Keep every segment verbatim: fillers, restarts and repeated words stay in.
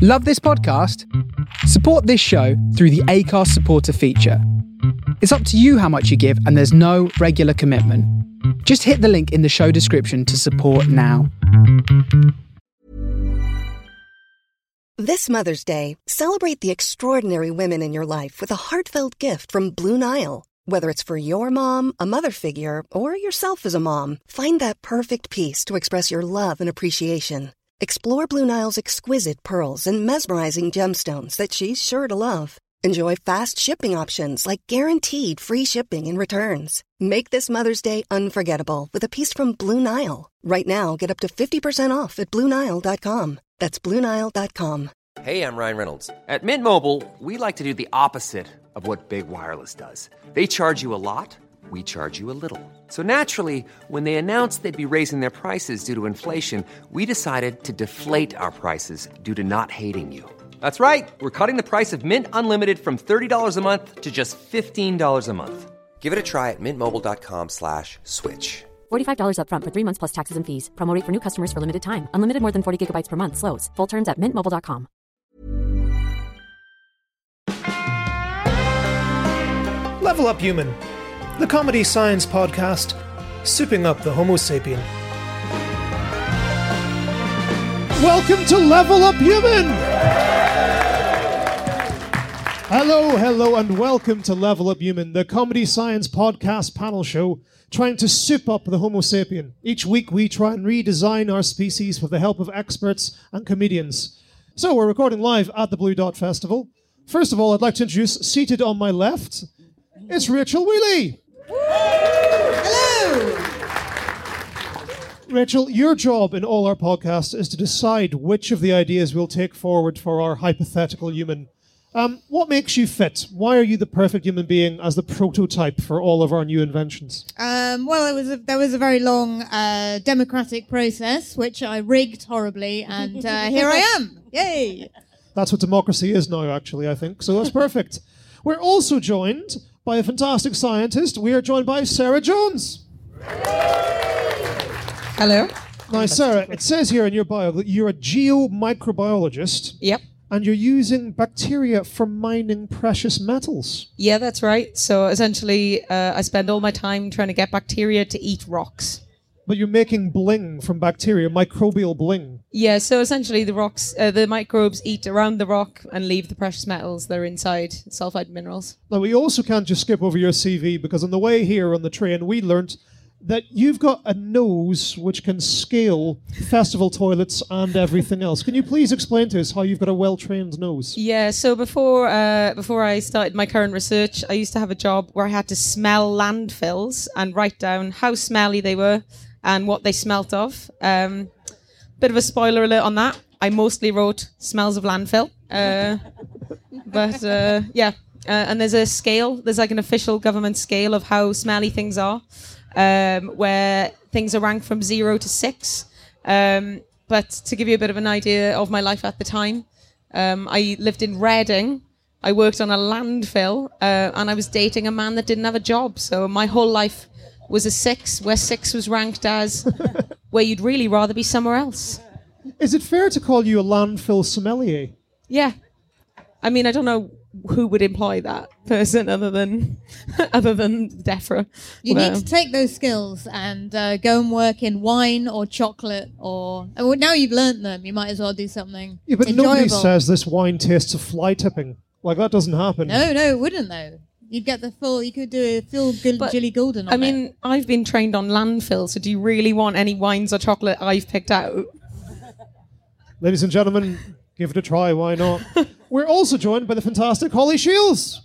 Love this podcast? Support this show through the Acast supporter feature. It's up to you how much you give, and there's no regular commitment. Just hit the link in the show description to support now. This Mother's Day, celebrate the extraordinary women in your life with a heartfelt gift from Blue Nile. Whether it's for your mom, a mother figure, or yourself as a mom, find that perfect piece to express your love and appreciation. Explore Blue Nile's exquisite pearls and mesmerizing gemstones that she's sure to love. Enjoy fast shipping options like guaranteed free shipping and returns. Make this Mother's Day unforgettable with a piece from Blue Nile. Right now, get up to fifty percent off at Blue Nile dot com. That's Blue Nile dot com. Hey, I'm Ryan Reynolds. At Mint Mobile, we like to do the opposite of what Big Wireless does. They charge you a lot, we charge you a little. So naturally, when they announced they'd be raising their prices due to inflation, we decided to deflate our prices due to not hating you. That's right. We're cutting the price of Mint Unlimited from thirty dollars a month to just fifteen dollars a month. Give it a try at mintmobile.com slash switch. forty-five dollars up front for three months plus taxes and fees. Promo rate for new customers for limited time. Unlimited more than forty gigabytes per month. Slows full terms at mint mobile dot com. Level Up Human, the comedy science podcast, souping up the Homo sapien. Welcome to Level Up Human! Hello, hello, and welcome to Level Up Human, the comedy science podcast panel show trying to soup up the Homo sapien. Each week we try and redesign our species with the help of experts and comedians. So we're recording live at the Blue Dot Festival. First of all, I'd like to introduce, seated on my left, it's Rachel Wheely. Hello. Rachel, your job in all our podcasts is to decide which of the ideas we'll take forward for our hypothetical human. Um, what makes you fit? Why are you the perfect human being as the prototype for all of our new inventions? Um, well, it was a, there was a very long uh, democratic process, which I rigged horribly, and uh, here I am. Yay! That's what democracy is now, actually, I think. So that's perfect. We're also joined by a fantastic scientist. We are joined by Sarah Jones. Hello. Now, Sarah, it says here in your bio that you're a geomicrobiologist. Yep. And you're using bacteria for mining precious metals. Yeah, that's right. So essentially, uh, I spend all my time trying to get bacteria to eat rocks. But you're making bling from bacteria, microbial bling. Yeah, so essentially the rocks, uh, the microbes eat around the rock and leave the precious metals that are inside, sulfide minerals. Now, we also can't just skip over your C V, because on the way here on the train, we learnt that you've got a nose which can scale festival toilets and everything else. Can you please explain to us how you've got a well-trained nose? Yeah, so before uh, before I started my current research, I used to have a job where I had to smell landfills and write down how smelly they were and what they smelt of. Um, bit of a spoiler alert on that. I mostly wrote smells of landfill. Uh, but uh, yeah, uh, and there's a scale. There's like an official government scale of how smelly things are. Um, where things are ranked from zero to six. Um, but to give you a bit of an idea of my life at the time, um, I lived in Reading. I worked on a landfill, uh, and I was dating a man that didn't have a job. So my whole life was a six, where six was ranked as where you'd really rather be somewhere else. Is it fair to call you a landfill sommelier? Yeah. I mean, I don't know who would employ that person other than other than DEFRA. You well, need to take those skills and uh, go and work in wine or chocolate or... Oh, well, now you've learnt them, you might as well do something Yeah, but enjoyable. Nobody says this wine tastes of fly tipping. Like, that doesn't happen. No, no, it wouldn't, though. You'd get the full... You could do a full good But, Gilly Golden on I mean, it. I've been trained on landfill, so do you really want any wines or chocolate I've picked out? Ladies and gentlemen, give it a try, why not? We're also joined by the fantastic Holly Shields.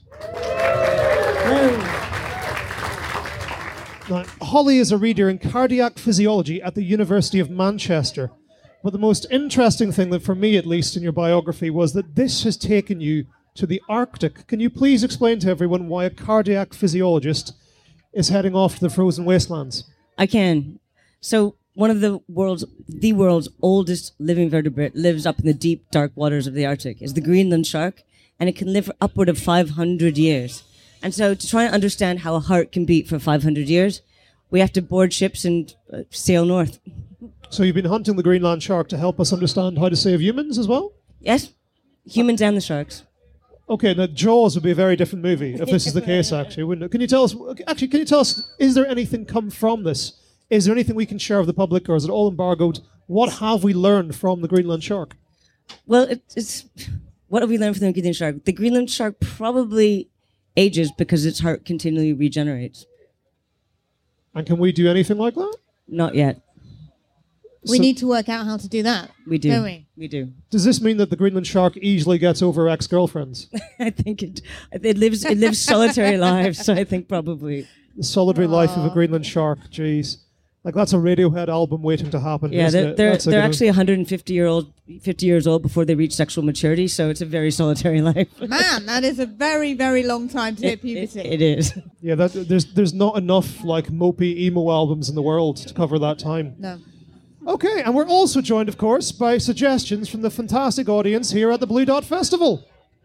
Now, Holly is a reader in cardiac physiology at the University of Manchester. But the most interesting thing, that for me at least, in your biography was that this has taken you to the Arctic. Can you please explain to everyone why a cardiac physiologist is heading off to the frozen wastelands? I can. So one of the world's, the world's oldest living vertebrate lives up in the deep, dark waters of the Arctic, is the Greenland shark, and it can live for upward of five hundred years. And so to try and understand how a heart can beat for five hundred years, we have to board ships and uh, sail north. So you've been hunting the Greenland shark to help us understand how to save humans as well? Yes. Humans and the sharks. Okay, now Jaws would be a very different movie if this is the case, actually, wouldn't it? Can you tell us, actually, can you tell us, is there anything come from this? Is there anything we can share with the public, or is it all embargoed? What have we learned from the Greenland shark? Well, it, it's what have we learned from the Greenland shark? The Greenland shark probably ages because its heart continually regenerates. And can we do anything like that? Not yet. We So- need to work out how to do that. We do. Don't we? We do. Does this mean that the Greenland shark easily gets over ex-girlfriends? I think it it lives it lives solitary lives, so I think probably. The solitary life of a Greenland shark, jeez. Like, that's a Radiohead album waiting to happen, Yeah, isn't they're it? they're, That's a they're good- actually one hundred fifty year old fifty years old before they reach sexual maturity, so it's a very solitary life. Man, that is a very, very long time to hit It, puberty. it is. Yeah, that, there's there's not enough, like, mopey emo albums in the world to cover that time. No. Okay, and we're also joined, of course, by suggestions from the fantastic audience here at the Blue Dot Festival.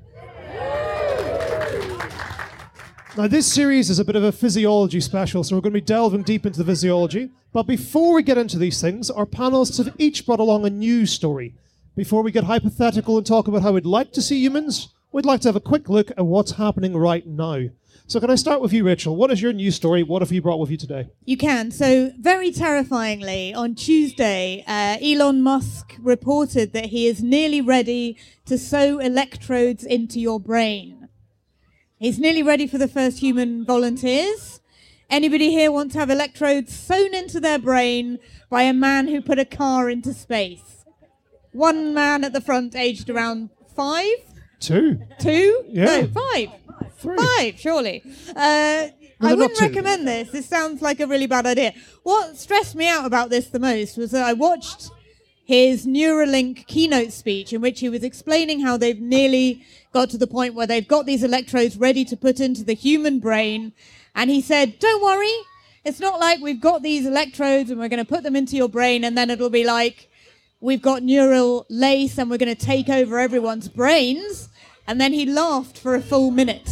Now, this series is a bit of a physiology special, so we're going to be delving deep into the physiology. But before we get into these things, our panelists have each brought along a news story. Before we get hypothetical and talk about how we'd like to see humans, we'd like to have a quick look at what's happening right now. So can I start with you, Rachel? What is your news story? What have you brought with you today? You can. So, very terrifyingly, on Tuesday, uh, Elon Musk reported that he is nearly ready to sew electrodes into your brain. He's nearly ready for the first human volunteers. Anybody here want to have electrodes sewn into their brain by a man who put a car into space? One man at the front, aged around five? Two. Two? Yeah. No, five. Three. Five, surely. Uh, they're I not wouldn't two. recommend this. This sounds like a really bad idea. What stressed me out about this the most was that I watched his Neuralink keynote speech in which he was explaining how they've nearly got to the point where they've got these electrodes ready to put into the human brain. And he said, don't worry, it's not like we've got these electrodes and we're going to put them into your brain and then it'll be like we've got neural lace and we're going to take over everyone's brains. And then he laughed for a full minute.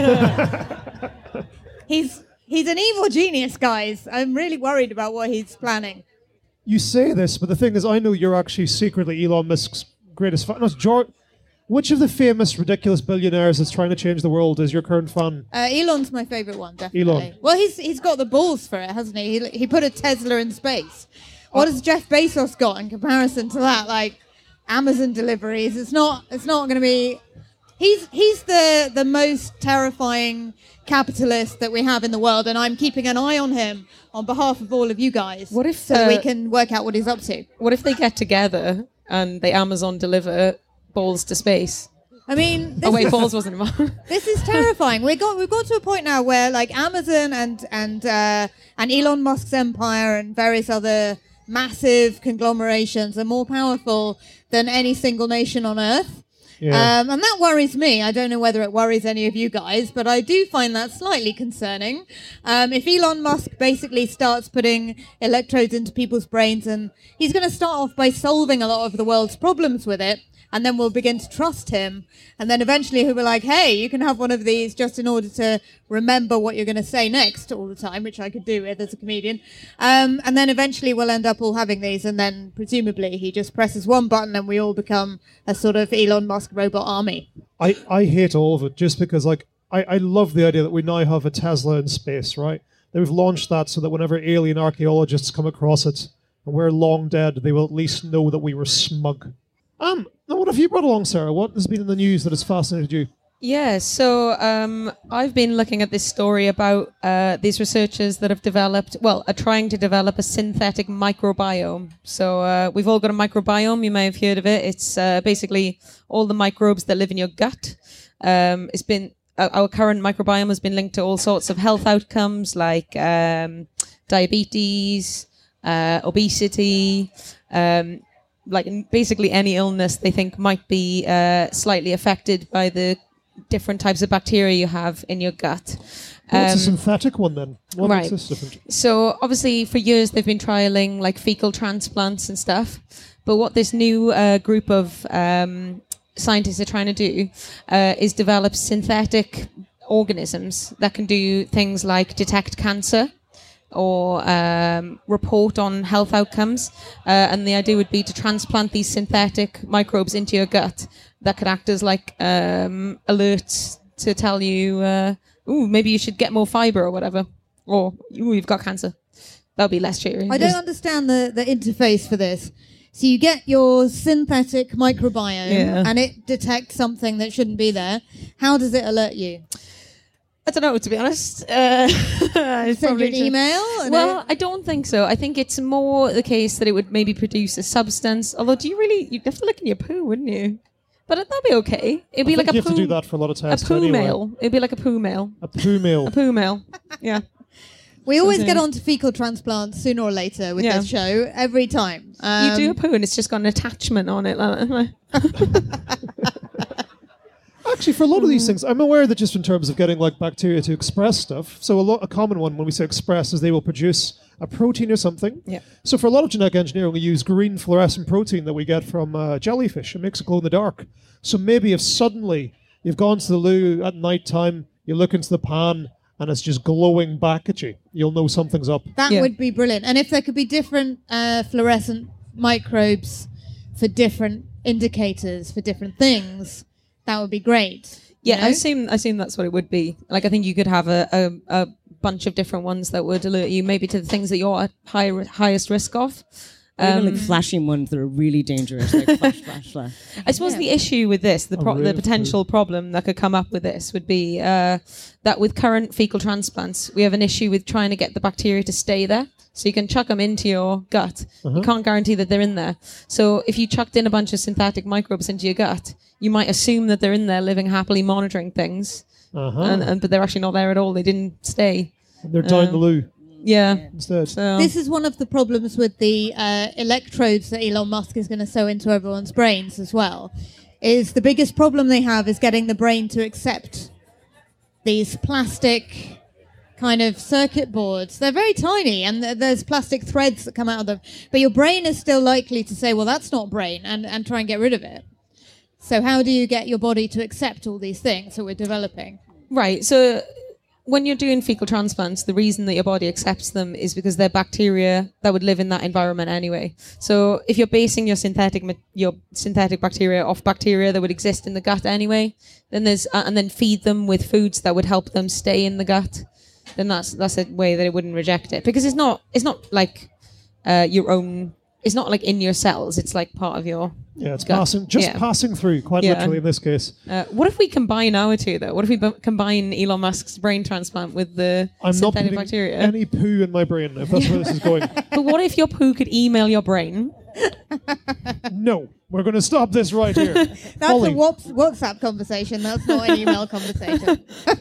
he's he's an evil genius, guys. I'm really worried about what he's planning. You say this, but the thing is, I know you're actually secretly Elon Musk's greatest fan. No, it's George. Which of the famous, ridiculous billionaires that's trying to change the world is your current fan? Uh, Elon's my favourite one, definitely. Elon. Well, he's he's got the balls for it, hasn't he? He, he put a Tesla in space. What has Jeff Bezos got in comparison to that? Like Amazon deliveries. It's not. It's not going to be. He's he's the the most terrifying capitalist that we have in the world, and I'm keeping an eye on him on behalf of all of you guys. What if, so that we uh, can work out what he's up to? What if they get together and they Amazon deliver balls to space? I mean, this Oh wait, is- balls wasn't involved. This is terrifying. We got we've got to a point now where like Amazon and and uh, and Elon Musk's empire and various other massive conglomerations are more powerful than any single nation on earth. Yeah. Um, and that worries me. I don't know whether it worries any of you guys, but I do find that slightly concerning. Um, if Elon Musk basically starts putting electrodes into people's brains, and he's going to start off by solving a lot of the world's problems with it, and then we'll begin to trust him. And then eventually he'll be like, hey, you can have one of these just in order to remember what you're going to say next all the time, which I could do with as a comedian. Um, and then eventually we'll end up all having these. And then presumably he just presses one button and we all become a sort of Elon Musk robot army. I, I hate all of it just because, like, I, I love the idea that we now have a Tesla in space, right? They've launched that so that whenever alien archaeologists come across it and we're long dead, they will at least know that we were smug. Um, now what have you brought along, Sarah? What has been in the news that has fascinated you? Yeah, so um, I've been looking at this story about uh, these researchers that have developed, well, are trying to develop a synthetic microbiome. So uh, we've all got a microbiome, you may have heard of it. It's uh, basically all the microbes that live in your gut. Um, it's been uh, our current microbiome has been linked to all sorts of health outcomes like um, diabetes, uh, obesity, um, like basically any illness they think might be uh, slightly affected by the different types of bacteria you have in your gut. What's a Um, synthetic one then? What right. makes this different? So obviously for years they've been trialing like fecal transplants and stuff. But what this new uh, group of um, scientists are trying to do uh, is develop synthetic organisms that can do things like detect cancer or um, report on health outcomes. Uh, and the idea would be to transplant these synthetic microbes into your gut that could act as like um, alerts to tell you, uh, ooh, maybe you should get more fiber or whatever, or ooh, you've got cancer. That'll be less cheery. I don't understand the, the interface for this. So you get your synthetic microbiome Yeah. and it detects something that shouldn't be there. How does it alert you? I don't know, to be honest. Uh, Send you an email? and Well, it- I don't think so. I think it's more the case that it would maybe produce a substance. Although, do you really? You'd have to look in your poo, wouldn't you? But that'd be okay. It'd be I like think a you poo. have to do that for a lot of a tests poo anyway. mail. It'd be like a poo mail. A poo meal. A poo mail. Yeah. we always something. get onto fecal transplants sooner or later with Yeah. this show, every time. Um, you do a poo and it's just got an attachment on it. Like, Actually, for a lot of these things, I'm aware that just in terms of getting like bacteria to express stuff, so a, lot, a common one when we say express is they will produce a protein or something. Yeah. So for a lot of genetic engineering, we use green fluorescent protein that we get from uh, jellyfish. It makes it glow in the dark. So maybe if suddenly you've gone to the loo at night time, you look into the pan and it's just glowing back at you, you'll know something's up. That Yeah. would be brilliant. And if there could be different uh, fluorescent microbes for different indicators, for different things, that would be great. you yeah, know? I assume. I assume that's what it would be. Like, I think you could have a, a, a bunch of different ones that would alert you, maybe to the things that you're at high, highest risk of. Or even Um, like flashing ones that are really dangerous, like flash, flash, flash. I suppose the issue with this, the, pro- ray the of potential problem that could come up with this would be uh, that with current fecal transplants, we have an issue with trying to get the bacteria to stay there. So you can chuck them into your gut. You can't guarantee that they're in there. So if you chucked in a bunch of synthetic microbes into your gut, you might assume that they're in there living happily, monitoring things. Uh-huh. And, and but they're actually not there at all. They didn't stay. And they're down the loo Yeah. instead. So This is one of the problems with the uh, electrodes that Elon Musk is going to sew into everyone's brains as well. Is the biggest problem they have is getting the brain to accept these plastic kind of circuit boards. They're very tiny, and th- there's plastic threads that come out of them. But your brain is still likely to say, "Well, that's not brain," and and try and get rid of it. So how do you get your body to accept all these things that we're developing? right. So when you're doing fecal transplants, the reason that your body accepts them is because they're bacteria that would live in that environment anyway. So if you're basing your synthetic ma- your synthetic bacteria off bacteria that would exist in the gut anyway, then there's uh, and then feed them with foods that would help them stay in the gut, then that's that's a way that it wouldn't reject it, because it's not it's not like uh, your own. It's not like in your cells. It's like part of your. Yeah, it's gut. passing, just Yeah. passing through, quite Yeah. literally in this case. Uh, what if we combine our two though? What if we b- combine Elon Musk's brain transplant with the I'm not synthetic putting bacteria? any poo in my brain, if that's where this is going. But what if your poo could email your brain? No, we're going to stop this right here. That's Holly, a Whats- WhatsApp conversation. That's not an email conversation.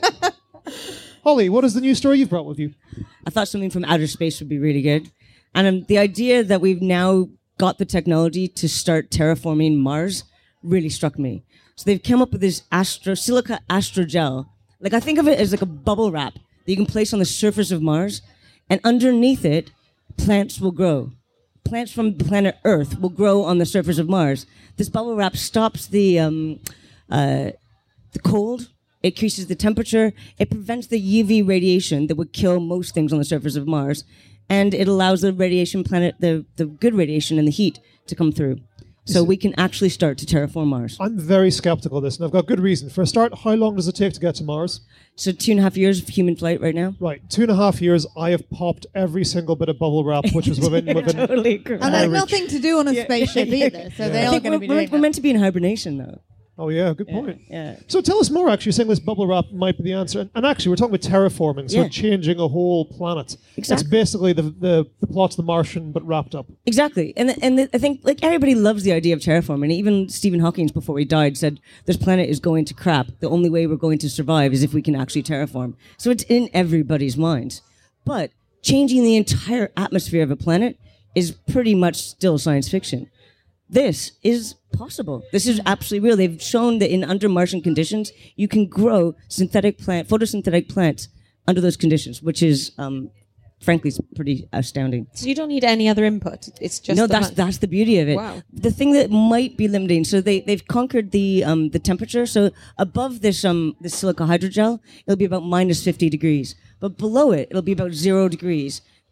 Holly, what is the new story you've brought with you? I thought something from outer space would be really good. And um, the idea that we've now got the technology to start terraforming Mars really struck me. So they've come up with this astro silica astrogel. Like, I think of it as like a bubble wrap that you can place on the surface of Mars, and underneath it, plants will grow. Plants from the planet Earth will grow on the surface of Mars. This bubble wrap stops the um, uh, the cold. It increases the temperature. It prevents the U V radiation that would kill most things on the surface of Mars. And it allows the radiation planet, the, the good radiation and the heat to come through. So we can actually start to terraform Mars. I'm very skeptical of this, and I've got good reason. For a start, how long does it take to get to Mars? So two and a half years of human flight right now. Right, two and a half years, I have popped every single bit of bubble wrap, which was within... within Totally correct. And there's nothing to do on a spaceship either, so they I are think going we're, to be we're, doing we're that. meant to be in hibernation, though. Oh, yeah, good point. Yeah. So tell us more, actually. You're saying this bubble wrap might be the answer. And, and actually, we're talking about terraforming, so Yeah. changing a whole planet. Exactly. It's basically the, the, the plot of The Martian, but wrapped up. Exactly. And and I think like everybody loves the idea of terraforming. Even Stephen Hawking, before he died, said this planet is going to crap. The only way we're going to survive is if we can actually terraform. So it's in everybody's minds. But changing the entire atmosphere of a planet is pretty much still science fiction. This is possible. This is absolutely real. They've shown that in under Martian conditions, you can grow synthetic plant, photosynthetic plants under those conditions, which is, um, frankly, is pretty astounding. So you don't need any other input. It's just no, the that's ma- that's the beauty of it. Wow. The thing that might be limiting, so they they've conquered the um the temperature. So above this um this silica hydrogel, it'll be about minus fifty degrees, but below it, it'll be about zero degrees.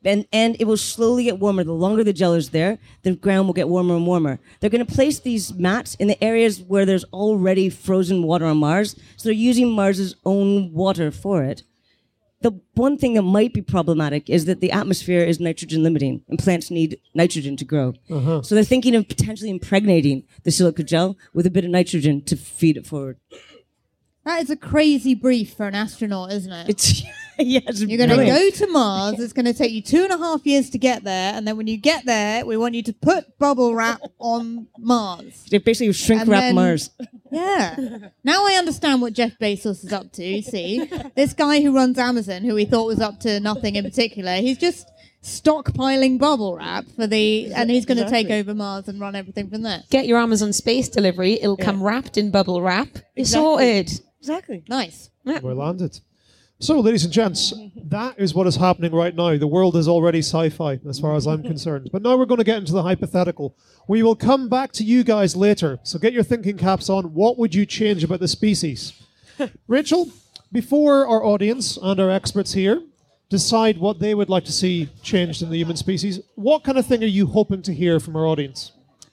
And, and it will slowly get warmer. The longer the gel is there, the ground will get warmer and warmer. They're going to place these mats in the areas where there's already frozen water on Mars. So they're using Mars's own water for it. The one thing that might be problematic is that the atmosphere is nitrogen limiting, and plants need nitrogen to grow. Uh-huh. So they're thinking of potentially impregnating the silica gel with a bit of nitrogen to feed it forward. That is a crazy brief for an astronaut, isn't it? It's yes. You're going to go to Mars. It's going to take you two and a half years to get there, and then when you get there, we want you to put bubble wrap on Mars. They basically shrink And wrap then- Mars. Yeah. Now I understand what Jeff Bezos is up to. You see, this guy who runs Amazon, who we thought was up to nothing in particular, he's just stockpiling bubble wrap for the, and he's going to Exactly. take over Mars and run everything from there. Get your Amazon space delivery. It'll come wrapped in bubble wrap. You're sorted. Exactly. Nice. We're landed. So, ladies and gents, that is what is happening right now. The world is already sci-fi, as far as I'm concerned. But now we're going to get into the hypothetical. We will come back to you guys later. So get your thinking caps on. What would you change about the species? Rachel, before our audience and our experts here decide what they would like to see changed in the human species, what kind of thing are you hoping to hear from our audience?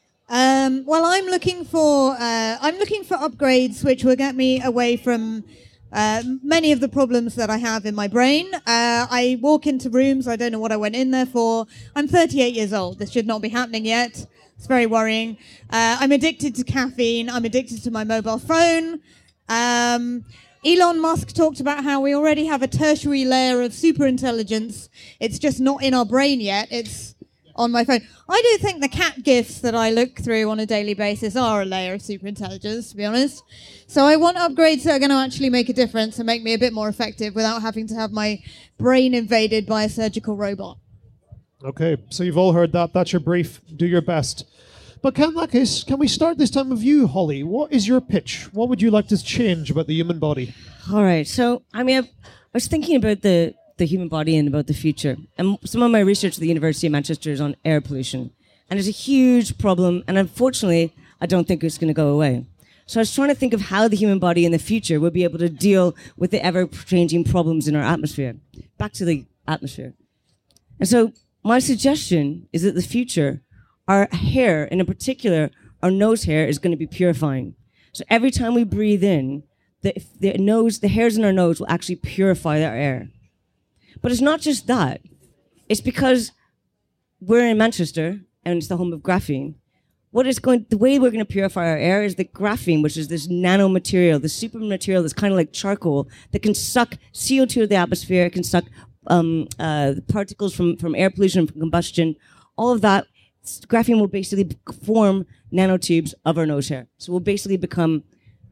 Um, well, I'm looking for uh, I'm looking for upgrades which will get me away from uh, many of the problems that I have in my brain. Uh, I walk into rooms, I don't know what I went in there for. I'm thirty-eight years old. This should not be happening yet. It's very worrying. Uh, I'm addicted to caffeine. I'm addicted to my mobile phone. Um, Elon Musk talked about how we already have a tertiary layer of superintelligence. It's just not in our brain yet. It's on my phone. I do think the cat gifs that I look through on a daily basis are a layer of superintelligence, to be honest. So I want upgrades that are going to actually make a difference and make me a bit more effective without having to have my brain invaded by a surgical robot. Okay, so you've all heard that. That's your brief. Do your best. But can, in that case, can we start this time with you, Holly? What is your pitch? What would you like to change about the human body? All right. So, I mean, I've, I was thinking about the, the human body and about the future. And some of my research at the University of Manchester is on air pollution. And it's a huge problem. And unfortunately, I don't think it's going to go away. So I was trying to think of how the human body in the future will be able to deal with the ever-changing problems in our atmosphere. Back to the atmosphere. And so my suggestion is that the future, our hair, and in particular, our nose hair, is going to be purifying. So every time we breathe in, the, the nose, the hairs in our nose will actually purify our air. But it's not just that. It's because we're in Manchester, and it's the home of graphene. What is going, the way we're going to purify our air is the graphene, which is this nanomaterial, the super material that's kind of like charcoal, that can suck C O two of the atmosphere, it can suck um, uh, particles from, from air pollution, from combustion, all of that. Graphene will basically form nanotubes of our nose hair. So we'll basically become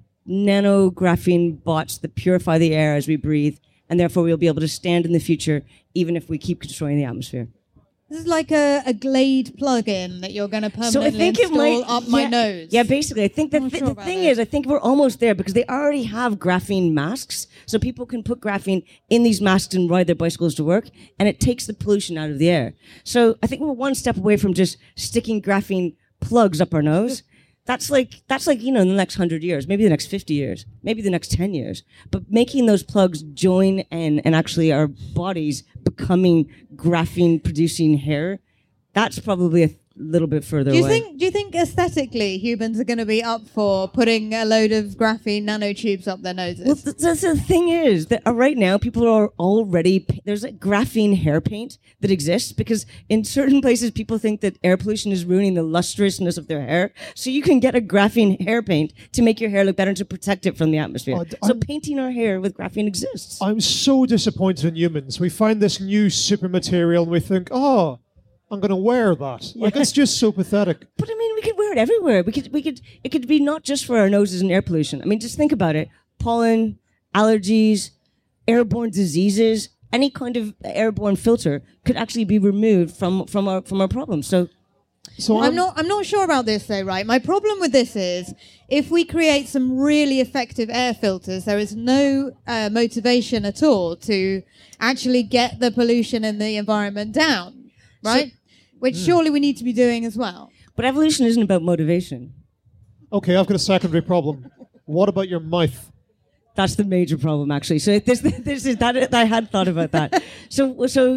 nano graphene bots that purify the air as we breathe, and therefore we'll be able to stand in the future even if we keep destroying the atmosphere. This is like a, a Glade plug-in that you're going to permanently So I think it install might up my yeah, nose. Yeah, basically, I think that I'm th- sure the about thing that. is, I think we're almost there because they already have graphene masks, so people can put graphene in these masks and ride their bicycles to work, and it takes the pollution out of the air. So I think we're one step away from just sticking graphene plugs up our nose. That's like that's like you know in the next hundred years, maybe the next fifty years, maybe the next ten years. But making those plugs join and and actually our bodies becoming graphene producing hair. That's probably a th- little bit further Do you away. think? Do you think aesthetically humans are going to be up for putting a load of graphene nanotubes up their noses? Well, th- th- the thing is that uh, right now people are already pa- there's a graphene hair paint that exists because in certain places people think that air pollution is ruining the lustrousness of their hair. So you can get a graphene hair paint to make your hair look better and to protect it from the atmosphere. Oh, d- so I'm- painting our hair with graphene exists. I'm so disappointed in humans. We find this new super material and we think, oh, I'm going to wear that. Like, it's just so pathetic. But I mean, we could wear it everywhere. We could, we could, it could be not just for our noses and air pollution. I mean, just think about it: pollen, allergies, airborne diseases, any kind of airborne filter could actually be removed from from our from our problems. So, So I'm not. I'm not sure about this though. Right. My problem with this is if we create some really effective air filters, there is no uh, motivation at all to actually get the pollution in the environment down. Right. Which surely we need to be doing as well. but evolution isn't about motivation. Okay, I've got a secondary problem. What about your mouth? That's the major problem, actually. So this, this is that I had thought about that. so, so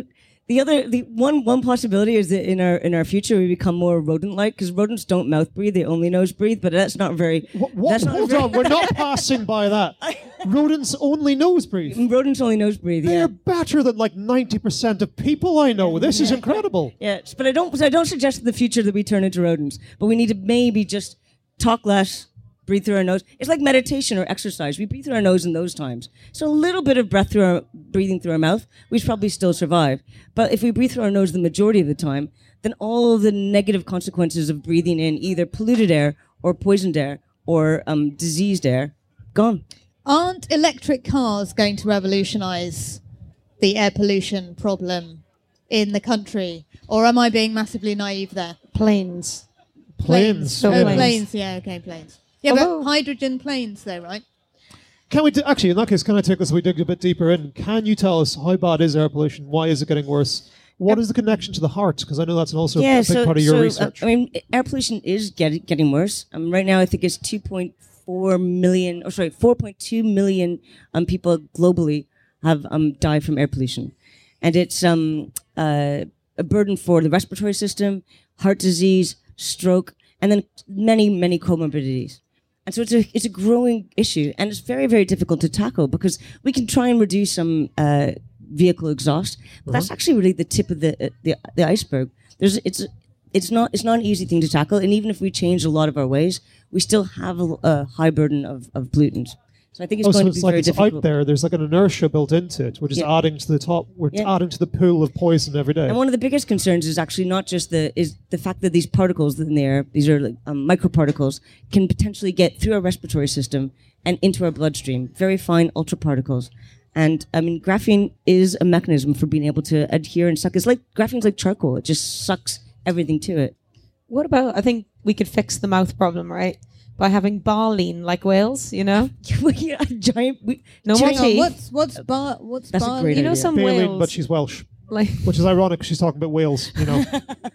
The other, the one, one possibility is that in our in our future we become more rodent-like because rodents don't mouth breathe; they only nose breathe. But that's not very. What, what? That's not Hold very, on, we're not passing by that. Rodents only nose breathe. Rodents only nose breathe. They're Yeah. better than like ninety percent of people I know. This is incredible. Yeah, but I don't. I don't suggest in the future that we turn into rodents. But we need to maybe just talk less, breathe through our nose. It's like meditation or exercise. We breathe through our nose in those times. So a little bit of breath through our breathing through our mouth, we'd probably still survive. But if we breathe through our nose the majority of the time, then all the negative consequences of breathing in either polluted air or poisoned air or um, diseased air, gone. Aren't electric cars going to revolutionize the air pollution problem in the country? Or am I being massively naive there? Planes. Planes. So Oh, yeah. planes. planes. Yeah, okay, planes. Yeah, Although- but hydrogen planes, though, right? Can we d- actually, in that case, can I take this? We dig a bit deeper in. Can you tell us how bad is air pollution? Why is it getting worse? What is the connection to the heart? Because I know that's also a big part of your so, uh, research. I mean, air pollution is get, getting worse. Um, right now, I think it's two point four million, or sorry, four point two million um, people globally have um, died from air pollution. And it's um, uh, a burden for the respiratory system, heart disease, stroke, and then many, many comorbidities. And so it's a it's a growing issue, and it's very, very difficult to tackle because we can try and reduce some uh, vehicle exhaust, but that's actually really the tip of the uh, the, the iceberg. There's it's it's not it's not an easy thing to tackle, and even if we change a lot of our ways, we still have a, a high burden of, of pollutants. So I think it's Oh, going so to it's be like very it's difficult. out there. There's like an inertia built into it. We're just Yeah. adding to the top. We're Yeah. adding to the pool of poison every day. And one of the biggest concerns is actually not just the is the fact that these particles in the air, these are like, um, microparticles, can potentially get through our respiratory system and into our bloodstream, very fine ultraparticles. And I mean, graphene is a mechanism for being able to adhere and suck. It's like graphene's like charcoal; it just sucks everything to it. What about, I think we could fix the mouth problem, right? By having baleen like whales, you know? We are giant. We, No more giant- Hang on, teeth. what's what's bar? What's That's a bar? great You know idea. some Baleen, whales, but she's Welsh, like which is ironic 'cause she's talking about whales, you know.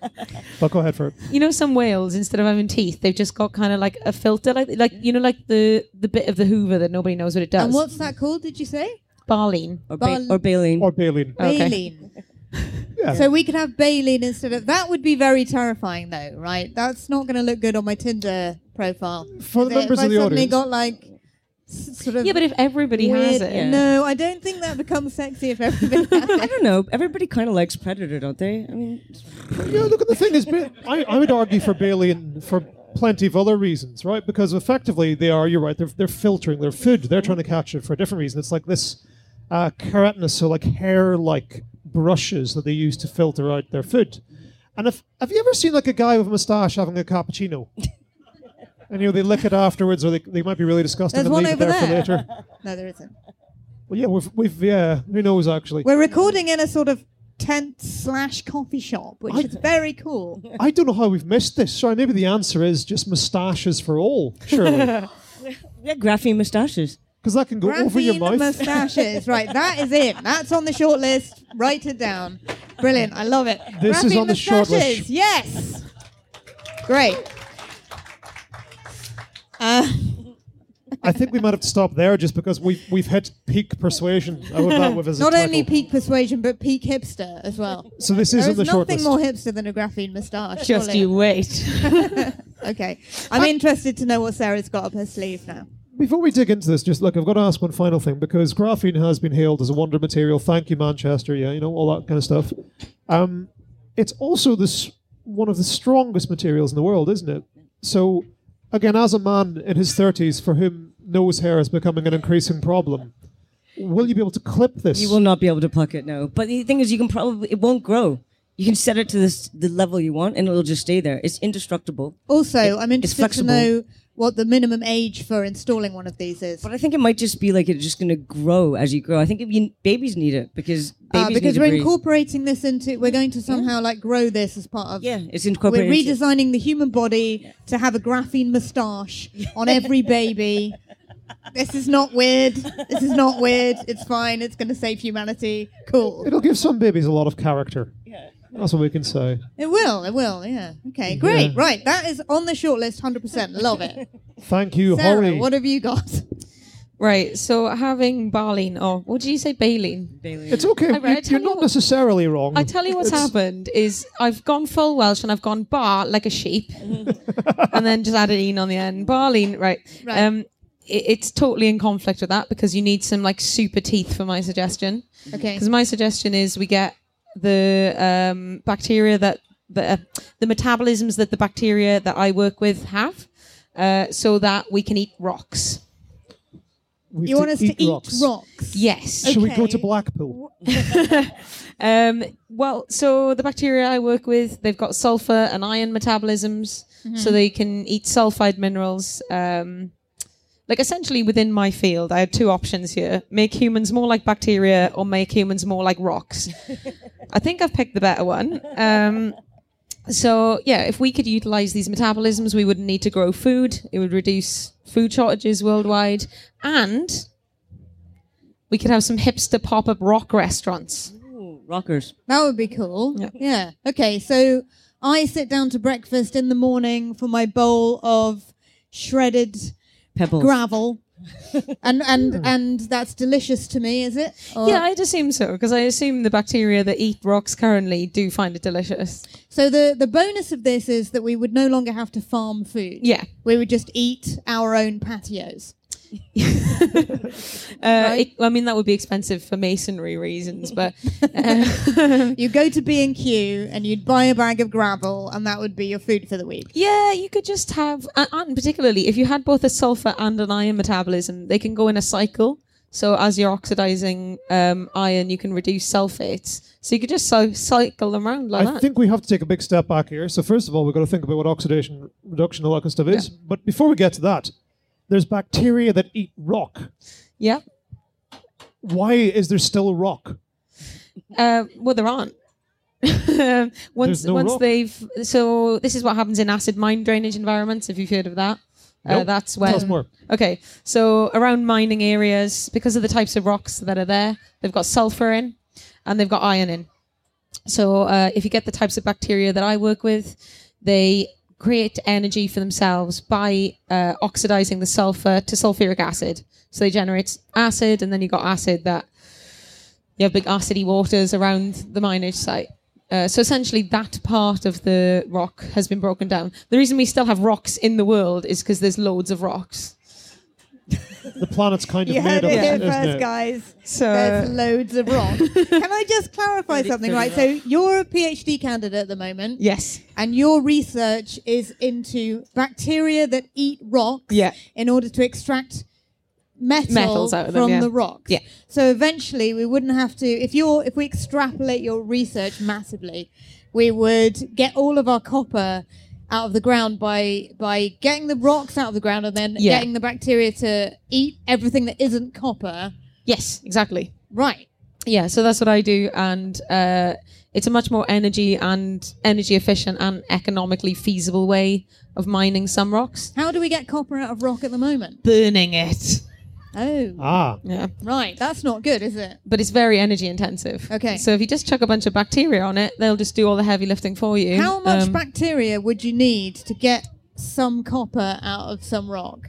But go ahead for it. you know some whales instead of having teeth, they've just got kind of like a filter, like like you know like the the bit of the Hoover that nobody knows what it does. And what's that called? Did you say? baleen? or, ba- Bal- or baleen. Or baleen. Okay. Baleen. Yeah. So we could have baleen instead of that. Would be very terrifying, though, right? That's not going to look good on my Tinder profile. For the Is it? members if of the I suddenly audience. got like s- sort of Yeah, but if everybody has weird- it, No, I don't think that becomes sexy if everybody has I it. don't know. Everybody kind of likes Predator, don't they? I mean, Yeah, look at the thing is, ba- I, I would argue for baleen for plenty of other reasons, right? Because effectively they are, you're right, they're, they're filtering their food. They're trying to catch it for a different reason. It's like this uh, keratinous, so like hair-like brushes that they use to filter out their food. And if have you ever seen like a guy with a moustache having a cappuccino? And you know, they lick it afterwards, or they, they might be really disgusting There's and one leave it over there for there. later. No, there isn't. Well, yeah, we've, we've yeah, who knows actually. We're recording in a sort of tent slash coffee shop, which I- is very cool. I don't know how we've missed this. Sorry, maybe the answer is just moustaches for all, surely. we have graphene moustaches. Because that can go over your Graphene mouth. moustaches, right? That is it. That's on the short list. Write it down. Brilliant. I love it. This is Graphene on the short moustaches. list. Yes. Great. Uh, I think we might have to stop there just because we've we've hit peak persuasion. I would that with as a not only title. peak persuasion, but peak hipster as well. So this There is in is the short nothing list. more hipster than a graphene moustache. just surely. you wait. Okay. I'm interested to know what Sarah's got up her sleeve now. Before we dig into this, just look, I've got to ask one final thing because graphene has been hailed as a wonder material. Thank you, Manchester. Yeah, you know, all that kind of stuff. Um, it's also this one of the strongest materials in the world, isn't it? So, again, as a man in his thirties for whom nose hair is becoming an increasing problem, will you be able to clip this? You will not be able to pluck it, no. But the thing is, you can probably, it won't grow. You can set it to this, the level you want and it'll just stay there. It's indestructible. Also, It- I'm it's interested to flexible. know what the minimum age for installing one of these is. But I think it might just be like it's just going to grow as you grow. I think if you, babies need it because babies Uh, because need we're to breathe. incorporating this into, we're going to somehow like grow this as part of. Yeah, it's We're incorporated. into- redesigning the human body to have a graphene moustache on every baby. This is not weird. This is not weird. It's fine. It's going to save humanity. Cool. It'll give some babies a lot of character. Yeah. That's what we can say. It will. It will. Yeah. Okay. Great. Right. That is on the short list. one hundred percent. Love it. Thank you, Sarah, Holly. what have you got? Right, so having Barleen, or what did you say, Baleen? It's okay. I read- You- tell You're you not what- necessarily wrong. I tell you what's It's- happened is I've gone full Welsh and I've gone bar like a sheep, and then just added een on the end. Barleen, right? Right. Um, it, it's totally in conflict with that because you need some like super teeth for my suggestion. Okay. Because my suggestion is we get the um, bacteria that the uh, the metabolisms that the bacteria that I work with have, uh, so that we can eat rocks. We You have want us to eat rocks. rocks? Yes. Should we go Okay. to Blackpool? Um, well, so the bacteria I work with, they've got sulfur and iron metabolisms, so they can eat sulfide minerals. Um, like essentially within my field, I had two options here: make humans more like bacteria, or make humans more like rocks. I think I've picked the better one. Um, so yeah, if we could utilize these metabolisms, we wouldn't need to grow food. It would reduce food shortages worldwide, and we could have some hipster pop-up rock restaurants. Ooh, rockers. That would be cool. Yeah. Yeah. Okay, so I sit down to breakfast in the morning for my bowl of shredded Pebbles. gravel. and and and that's delicious to me, is it? Or- Yeah, I'd assume so, because I assume the bacteria that eat rocks currently do find it delicious. So the the bonus of this is that we would no longer have to farm food. Yeah. We would just eat our own patios. Uh, it, I mean, that would be expensive for masonry reasons, but uh, You go to B and Q and you'd buy a bag of gravel, and that would be your food for the week. yeah, you could just have, and, and particularly if you had both a sulfur and an iron metabolism, they can go in a cycle. So as you're oxidizing um, iron, you can reduce sulfates. So you could just so- cycle them around like I that. think we have to take a big step back here. So first of all, we've got to think about what oxidation, reduction, all that kind of stuff is. But before we get to that, there's bacteria that eat rock. Yeah. Why is there still rock? Uh, well, there aren't. Um, once There's no once rock. they've so this is what happens in acid mine drainage environments. If you've heard of that, uh, Nope. that's when. Tell us more. Okay, so around mining areas, because of the types of rocks that are there, they've got sulfur in, and they've got iron in. So uh, if you get the types of bacteria that I work with, they create energy for themselves by uh, oxidizing the sulfur to sulfuric acid. So they generate acid, and then you got acid that you have big acidy waters around the minage site. Uh, so essentially that part of the rock has been broken down. The reason we still have rocks in the world is because there's loads of rocks. The planet's kind of You made heard of it it, here isn't first, it? guys. So There's loads of rock. Can I just clarify Thirty- something, thirty right? So you're a PhD candidate at the moment. yes. And your research is into bacteria that eat rocks Yeah. in order to extract metal Metals out of them, from yeah. the rocks. Yeah. So eventually we wouldn't have to, if you're, if we extrapolate your research massively, we would get all of our copper out of the ground by by getting the rocks out of the ground and then Yeah. getting the bacteria to eat everything that isn't copper. Yes, exactly. Right. Yeah, so that's what I do, and uh, it's a much more energy and energy efficient and economically feasible way of mining some rocks. How do we get copper out of rock at the moment? Burning it. Oh, Ah, Yeah. right. That's not good, is it? But it's very energy intensive. Okay. So if you just chuck a bunch of bacteria on it, they'll just do all the heavy lifting for you. How much Um, bacteria would you need to get some copper out of some rock?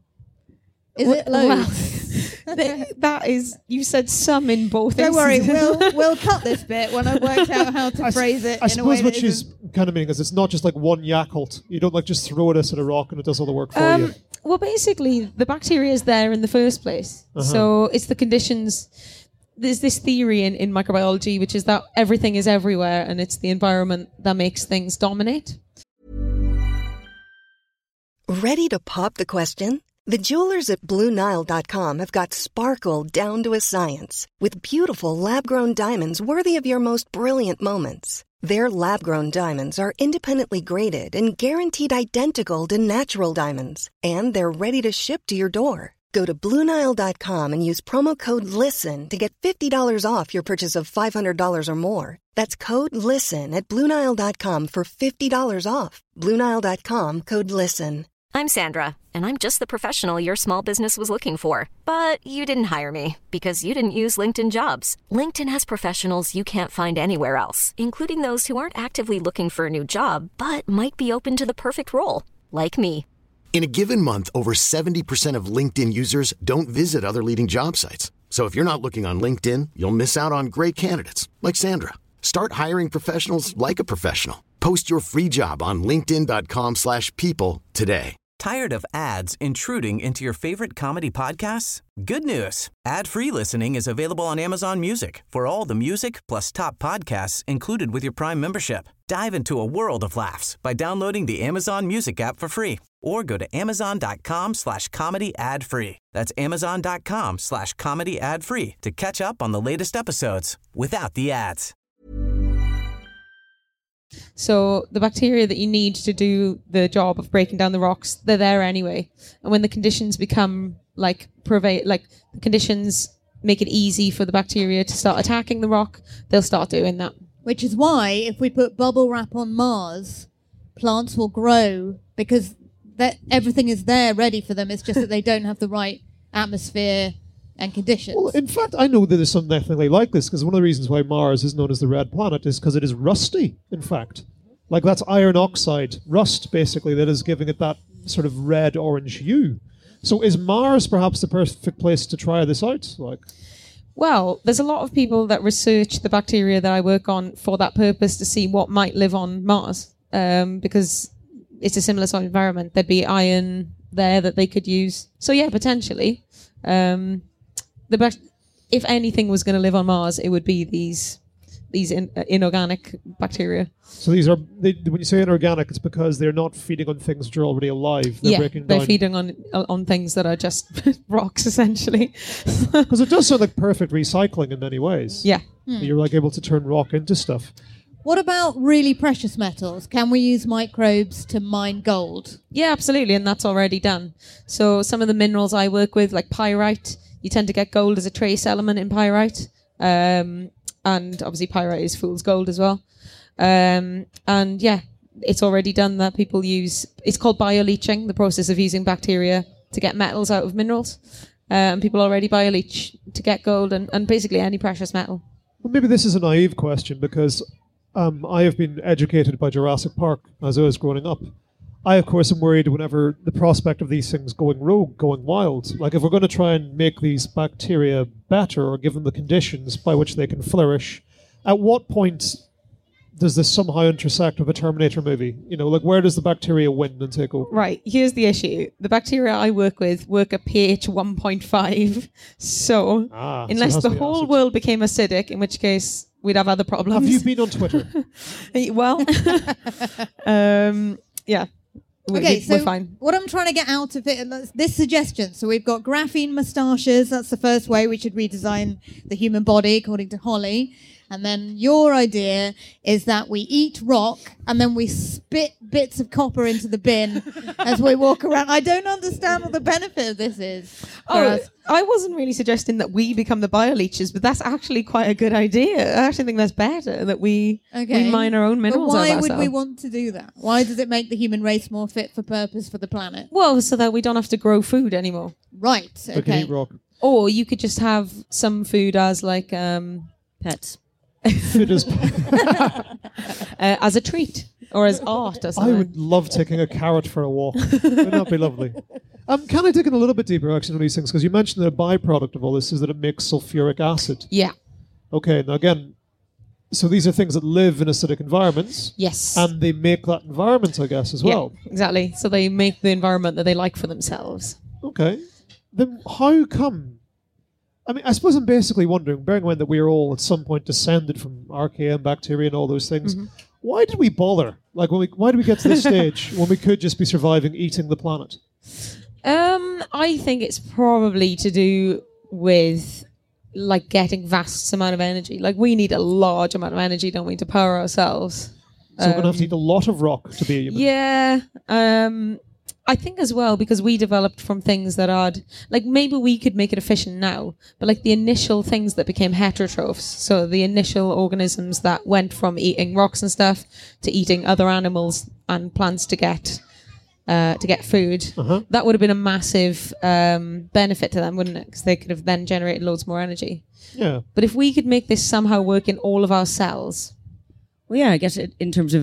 Is Well- it loads? Th- that is, you said some in both. Don't worry, instances. we'll we'll cut this bit when I've worked out how to I, s- phrase it I in a way suppose that what she's isn't- kind of meaning is it's not just like one Yakult. You don't like just throw it at a rock and it does all the work for Um, you. well, basically, the bacteria is there in the first place. Uh-huh. So it's the conditions. There's this theory in, in microbiology, which is that everything is everywhere, and it's the environment that makes things dominate. Ready to pop the question? The jewelers at Blue Nile dot com have got sparkle down to a science with beautiful lab-grown diamonds worthy of your most brilliant moments. Their lab-grown diamonds are independently graded and guaranteed identical to natural diamonds, and they're ready to ship to your door. Go to Blue Nile dot com and use promo code LISTEN to get fifty dollars off your purchase of five hundred dollars or more. That's code LISTEN at Blue Nile dot com for fifty dollars off. Blue Nile dot com, code LISTEN. I'm Sandra, and I'm just the professional your small business was looking for. But you didn't hire me because you didn't use LinkedIn Jobs. LinkedIn has professionals you can't find anywhere else, including those who aren't actively looking for a new job, but might be open to the perfect role, like me. In a given month, over seventy percent of LinkedIn users don't visit other leading job sites. So if you're not looking on LinkedIn, you'll miss out on great candidates like Sandra. Start hiring professionals like a professional. Post your free job on linkedin.com slash people today. Tired of ads intruding into your favorite comedy podcasts? Good news. Ad-free listening is available on Amazon Music for all the music plus top podcasts included with your Prime membership. Dive into a world of laughs by downloading the Amazon Music app for free or go to amazon.com slash comedy ad free. That's amazon.com slash comedy ad free to catch up on the latest episodes without the ads. So the bacteria that you need to do the job of breaking down the rocks, they're there anyway. And when the conditions become like pervade, like the conditions make it easy for the bacteria to start attacking the rock, they'll start doing that. Which is why if we put bubble wrap on Mars, plants will grow because that everything is there ready for them. It's just that they don't have the right atmosphere and conditions. Well, in fact, I know that there's something definitely like this, because one of the reasons why Mars is known as the red planet is because it is rusty, in fact. Like, that's iron oxide, rust, basically, that is giving it that sort of red-orange hue. So is Mars perhaps the perfect place to try this out? Like, Well, there's a lot of people that research the bacteria that I work on for that purpose to see what might live on Mars, um, because it's a similar sort of environment. There'd be iron there that they could use. So yeah, potentially. Um, the bac- if anything was going to live on Mars, it would be these these in, uh, inorganic bacteria. So these are, they, when you say inorganic, it's because they're not feeding on things that are already alive. They're yeah, breaking they're down. feeding on on things that are just rocks, essentially. Because it does sound like perfect recycling in many ways. Yeah. Hmm. You're like able to turn rock into stuff. What about really precious metals? Can we use microbes to mine gold? Yeah, absolutely, and that's already done. So some of the minerals I work with, like pyrite, you tend to get gold as a trace element in pyrite. Um, and obviously pyrite is fool's gold as well. Um, and yeah, it's already done that people use. It's called bioleaching, the process of using bacteria to get metals out of minerals. Um, people already bioleach to get gold and, and basically any precious metal. Well, maybe this is a naive question, because um, I have been educated by Jurassic Park as I was growing up. I, of course, am worried whenever the prospect of these things going rogue, going wild. Like, if we're going to try and make these bacteria better or give them the conditions by which they can flourish, at what point does this somehow intersect with a Terminator movie? You know, like, where does the bacteria win and take over? Right, here's the issue. The bacteria I work with work at pH one point five. So, ah, unless so the whole acid. world became acidic, in which case we'd have other problems. Have you been on Twitter? Well, um, yeah. We, Okay, we, so we're fine. what I'm trying to get out of it, this suggestion. So we've got graphene moustaches. That's the first way we should redesign the human body, according to Holly. And then your idea is that we eat rock and then we spit bits of copper into the bin as we walk around. I don't understand what the benefit of this is. for Oh, us. I wasn't really suggesting that we become the bioleechers, but that's actually quite a good idea. I actually think that's better, that we, Okay. we mine our own minerals But why out of would we ourselves. want to do that? Why does it make the human race more fit for purpose for the planet? Well, so that we don't have to grow food anymore. Right. We can Okay. eat rock. Or you could just have some food as like um, Pets. It is. uh, as a treat or as art or I something. would love taking a carrot for a walk. Wouldn't that be lovely? Um, can I dig in a little bit deeper, actually, on these things? Because you mentioned that a byproduct of all this is that it makes sulfuric acid. Yeah. Okay, now again, so these are things that live in acidic environments. Yes. And they make that environment, I guess, as well. Yeah, exactly. So they make the environment that they like for themselves. Okay. Then how come? I mean, I suppose I'm basically wondering, bearing in mind that we are all at some point descended from archaea and bacteria and all those things, Mm-hmm. why did we bother? Like, when we, why did we get to this stage when we could just be surviving eating the planet? Um, I think it's probably to do with like getting vast amount of energy. Like we need a large amount of energy, don't we, to power ourselves? So we're going to have to Um, eat a lot of rock to be a human. Yeah. Um, I think as well, because we developed from things that are like maybe we could make it efficient now, but like the initial things that became heterotrophs, so the initial organisms that went from eating rocks and stuff to eating other animals and plants to get uh, to get food, Uh-huh. that would have been a massive um, benefit to them, wouldn't it? Because they could have then generated loads more energy. Yeah. But if we could make this somehow work in all of our cells, Well, yeah, I guess it, in terms of like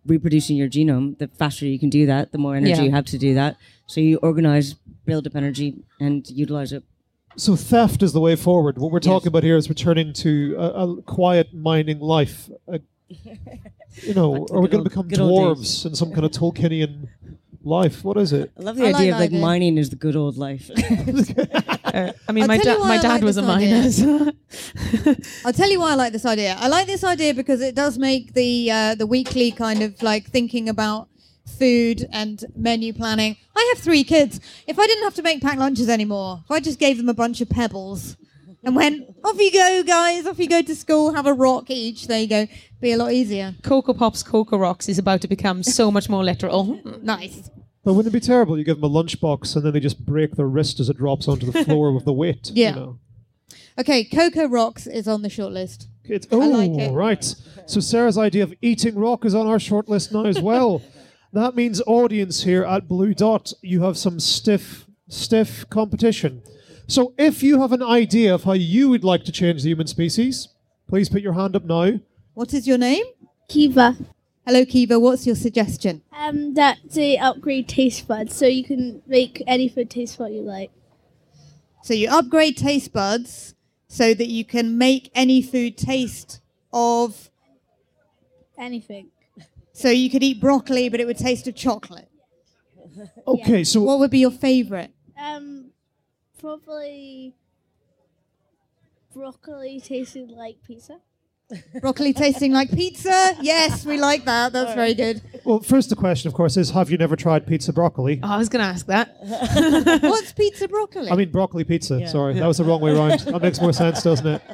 reproducing your genome, the faster you can do that, the more energy Yeah. you have to do that. So you organize, build up energy, and utilize it. So theft is the way forward. What we're Yes. talking about here is returning to a, a quiet mining life. A, you know, Back to are we good going to old- become good old dwarves in some kind of Tolkienian life? What is it? I love the I idea like of like that idea. mining is the good old life. Uh, I mean, I'll my, tell you da- why my I dad like was a this idea. miner. so- I'll tell you why I like this idea. I like this idea because it does make the uh, the weekly kind of like thinking about food and menu planning. I have three kids. If I didn't have to make packed lunches anymore, if I just gave them a bunch of pebbles and went, off you go, guys, off you go to school, have a rock each, there you go, be a lot easier. Cocoa Pops, Cocoa Rocks is about to become so much more literal. Nice. But wouldn't it be terrible? You give them a lunchbox and then they just break their wrist as it drops onto the floor with the weight. Yeah. You know? Okay, Cocoa Rocks is on the shortlist. It's, oh, like it. right. So Sarah's idea of eating rock is on our shortlist now as well. That means audience here at Blue Dot, you have some stiff, stiff competition. So if you have an idea of how you would like to change the human species, please put your hand up now. What is your name? Kiva. Hello, Kiva. What's your suggestion? Um, that they upgrade taste buds so you can make any food taste what you like. So you upgrade taste buds so that you can make any food taste of... Anything. So you could eat broccoli, but it would taste of chocolate. Okay, so What would be your favourite? Um, probably broccoli tasting like pizza. Broccoli tasting like pizza? Yes, we like that. That's very good. well, first the question, of course, is have you never tried pizza broccoli? Oh, I was going to ask that. What's pizza broccoli? I mean broccoli pizza. Sorry, that was the wrong way around. That makes more sense, doesn't it?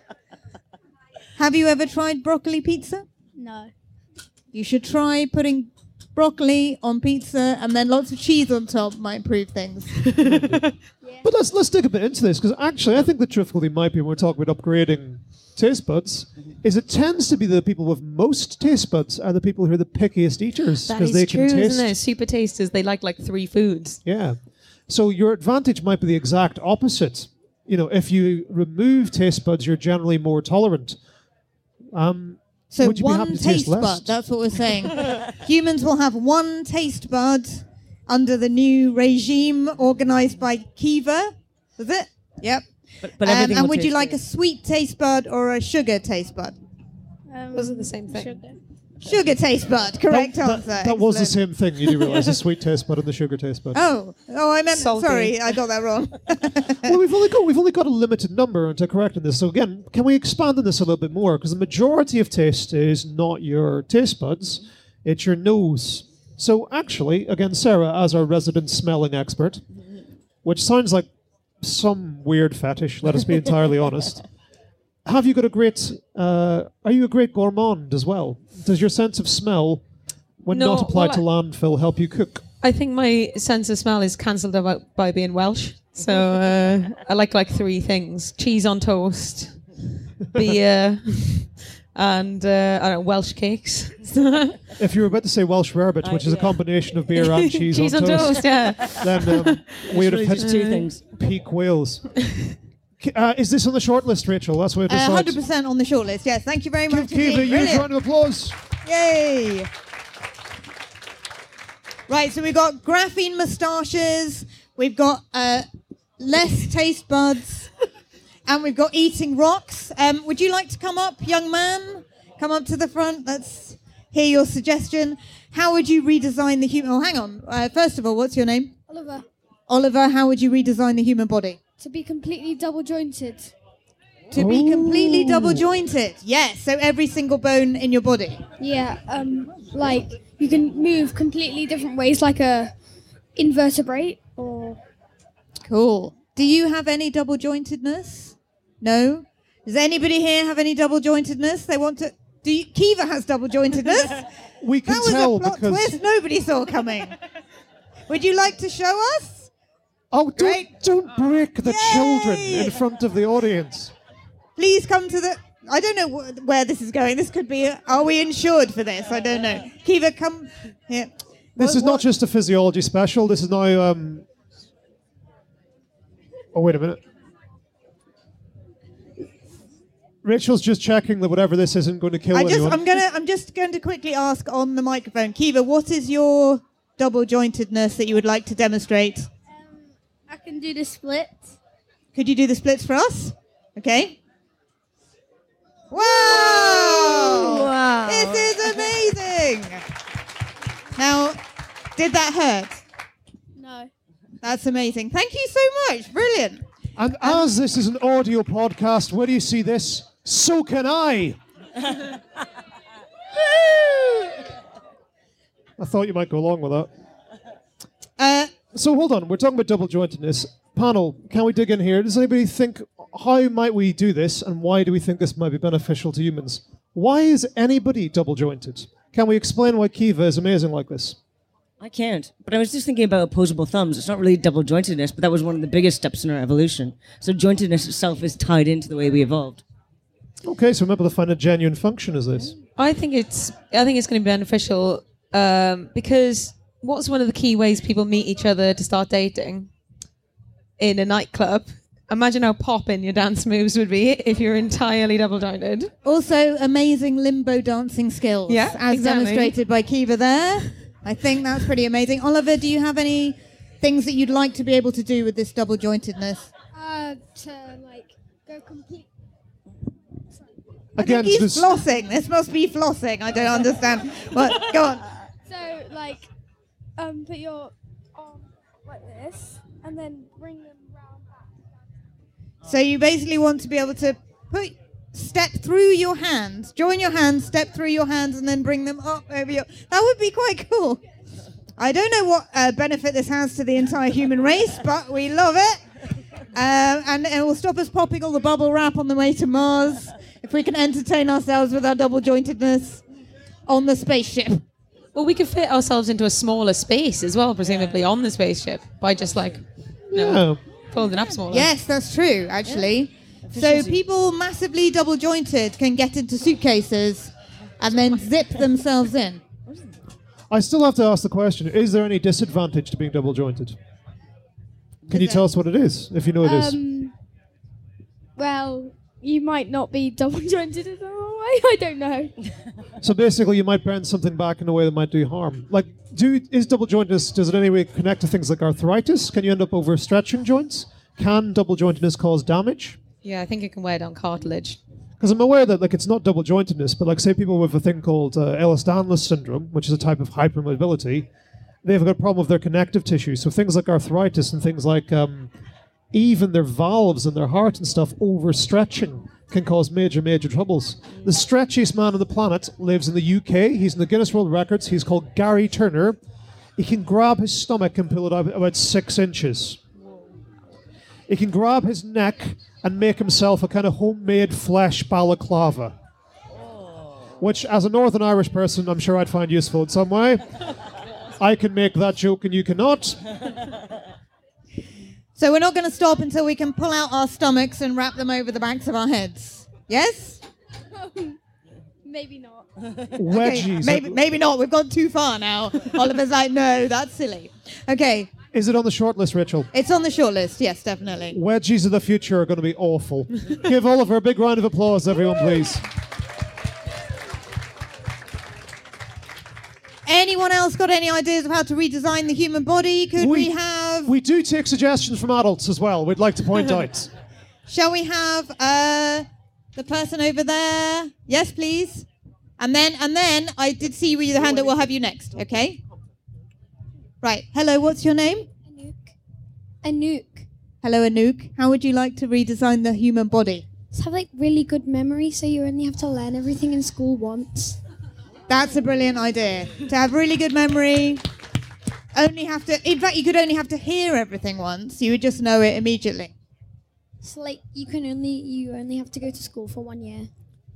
Have you ever tried broccoli pizza? No. You should try putting broccoli on pizza and then lots of cheese on top might improve things. But let's let's dig a bit into this because actually, I think the difficulty might be when we're talking about upgrading taste buds, is it tends to be the people with most taste buds are the people who are the pickiest eaters That because is they true, can taste. isn't it? Super tasters, they like like three foods. Yeah. So your advantage might be the exact opposite. You know, if you remove taste buds, you're generally more tolerant. Um, So would you be one happy to taste taste less? bud, that's what we're saying. Humans will have one taste bud under the new regime organised by Kiva. Is it? Yep. But, but Um, everything and will would you taste like good. a sweet taste bud or a sugar taste bud? Um, Those are the same thing. Sugar. Sugar taste bud, correct that, answer. that, that was the Excellent. same thing. You do realise the sweet taste bud and the sugar taste bud. Oh, oh, I meant. Salty. Sorry, I got that wrong. Well, we've only got we've only got a limited number to correct in this. So again, can we expand on this a little bit more? Because the majority of taste is not your taste buds; it's your nose. So actually, again, Sarah, as our resident smelling expert, which sounds like some weird fetish. Let us be entirely honest. Have you got a great? Uh, are you a great gourmand as well? Does your sense of smell, when No, not applied well, to landfill, help you cook? I think my sense of smell is cancelled out by being Welsh. So uh, I like like three things: cheese on toast, beer, and uh, I don't know, Welsh cakes. If you were about to say Welsh rarebit, which is a combination of beer and cheese, cheese on, on toast, yeah. then um, we would really have just hit two things. peak Wales. K- Uh, is this on the shortlist, Rachel? That's what it Uh, decides. one hundred percent on the shortlist. Yes, thank you very Give much. Kiva indeed. you a Brilliant. round of applause. Yay! Right, so we've got graphene moustaches, we've got uh, less taste buds, and we've got eating rocks. Um, would you like to come up, young man? Come up to the front. Let's hear your suggestion. How would you redesign the human... Oh, hang on. Uh, first of all, what's your name? Oliver. Oliver, how would you redesign the human body? To be completely double jointed. To be completely double jointed. Yes, so every single bone in your body. Yeah, um, like you can move completely different ways, like a invertebrate or. Cool. Do you have any double jointedness? No? Does anybody here have any double jointedness? They want to. Do you, Kiva has double jointedness. We can That was tell a plot because. twist nobody saw coming. Would you like to show us? Oh, don't, Great. don't break the Yay! children in front of the audience. Please come to the. I don't know wh- where this is going. This could be. A, are we insured for this? I don't know. Kiva, come here. This What- is not what- just a physiology special. This is now. Um... Oh, wait a minute. Rachel's just checking that whatever this isn't going to kill I just, anyone. I'm gonna, I'm just going to quickly ask on the microphone, Kiva, what is your double jointedness that you would like to demonstrate? Um, I can do the split. Could you do the splits for us? Okay. Wow! Wow. This is amazing. Now, did that hurt? No. That's amazing. Thank you so much. Brilliant. And as this is an audio podcast, where do you see this? So can I. I thought you might go along with that. Uh, so hold on, we're talking about double jointedness. Panel, can we dig in here? Does anybody think, how might we do this, and why do we think this might be beneficial to humans? Why is anybody double jointed? Can we explain why Kiva is amazing like this? I can't. But I was just thinking about opposable thumbs. It's not really double jointedness, but that was one of the biggest steps in our evolution. So jointedness itself is tied into the way we evolved. Okay, so we're able to find a genuine function as this. I think it's I think it's going to be beneficial um, because what's one of the key ways people meet each other to start dating? In a nightclub. Imagine how poppin' your dance moves would be if you're entirely double jointed. Also, amazing limbo dancing skills, Yeah, as exactly. demonstrated by Kiva there. I think that's pretty amazing. Oliver, do you have any things that you'd like to be able to do with this double jointedness? Uh, to like go complete. Again, He's this- flossing. This must be flossing. I don't understand. What? Go on. So like, um, put your arm like this, and then bring them round back. So you basically want to be able to put step through your hands, join your hands, step through your hands, and then bring them up over your. That would be quite cool. I don't know what uh, benefit this has to the entire human race, but we love it. Um, and it will stop us popping all the bubble wrap on the way to Mars if we can entertain ourselves with our double jointedness on the spaceship. Well, we could fit ourselves into a smaller space as well, presumably on the spaceship by just like, you know, folding up smaller. Yes, that's true, actually. So people massively double jointed can get into suitcases and then zip themselves in. I still have to ask the question, is there any disadvantage to being double jointed? Can you tell us what it is, if you know it is? Um, well, you might not be double jointed in a way. I don't know. So basically, you might bend something back in a way that might do harm. Like, do is double jointedness, does it in any way connect to things like arthritis? Can you end up overstretching joints? Can double jointedness cause damage? Yeah, I think it can wear down cartilage. Because I'm aware that, like, it's not double jointedness, but like, say people with a thing called uh, Ehlers-Danlos syndrome, which is a type of hypermobility, they've got a problem with their connective tissue. So things like arthritis and things like um, even their valves and their heart and stuff overstretching can cause major, major troubles. The stretchiest man on the planet lives in the U K. He's in the Guinness World Records. He's called Gary Turner. He can grab his stomach and pull it up about six inches. He can grab his neck and make himself a kind of homemade flesh balaclava. Which, as a Northern Irish person, I'm sure I'd find useful in some way. I can make that joke and you cannot. So we're not going to stop until we can pull out our stomachs and wrap them over the backs of our heads. Yes? Maybe not. Wedgies. Okay, maybe, maybe not. We've gone too far now. Oliver's like, no, that's silly. Okay. Is it on the short list, Rachel? It's on the short list, yes, definitely. Wedgies of the future are going to be awful. Give Oliver a big round of applause, everyone, please. Anyone else got any ideas of how to redesign the human body? Could we, we have... We do take suggestions from adults as well, we'd like to point out. Shall we have uh, the person over there? Yes, please. And then, and then, I did see you the hand up. We'll have you next, okay? Right. Hello, what's your name? Anouk. Anouk. Hello, Anouk. How would you like to redesign the human body? Just have like really good memory, so you only have to learn everything in school once. That's a brilliant idea. To have really good memory, only have to, in fact, you could only have to hear everything once. You would just know it immediately. So like, you can only, you only have to go to school for one year.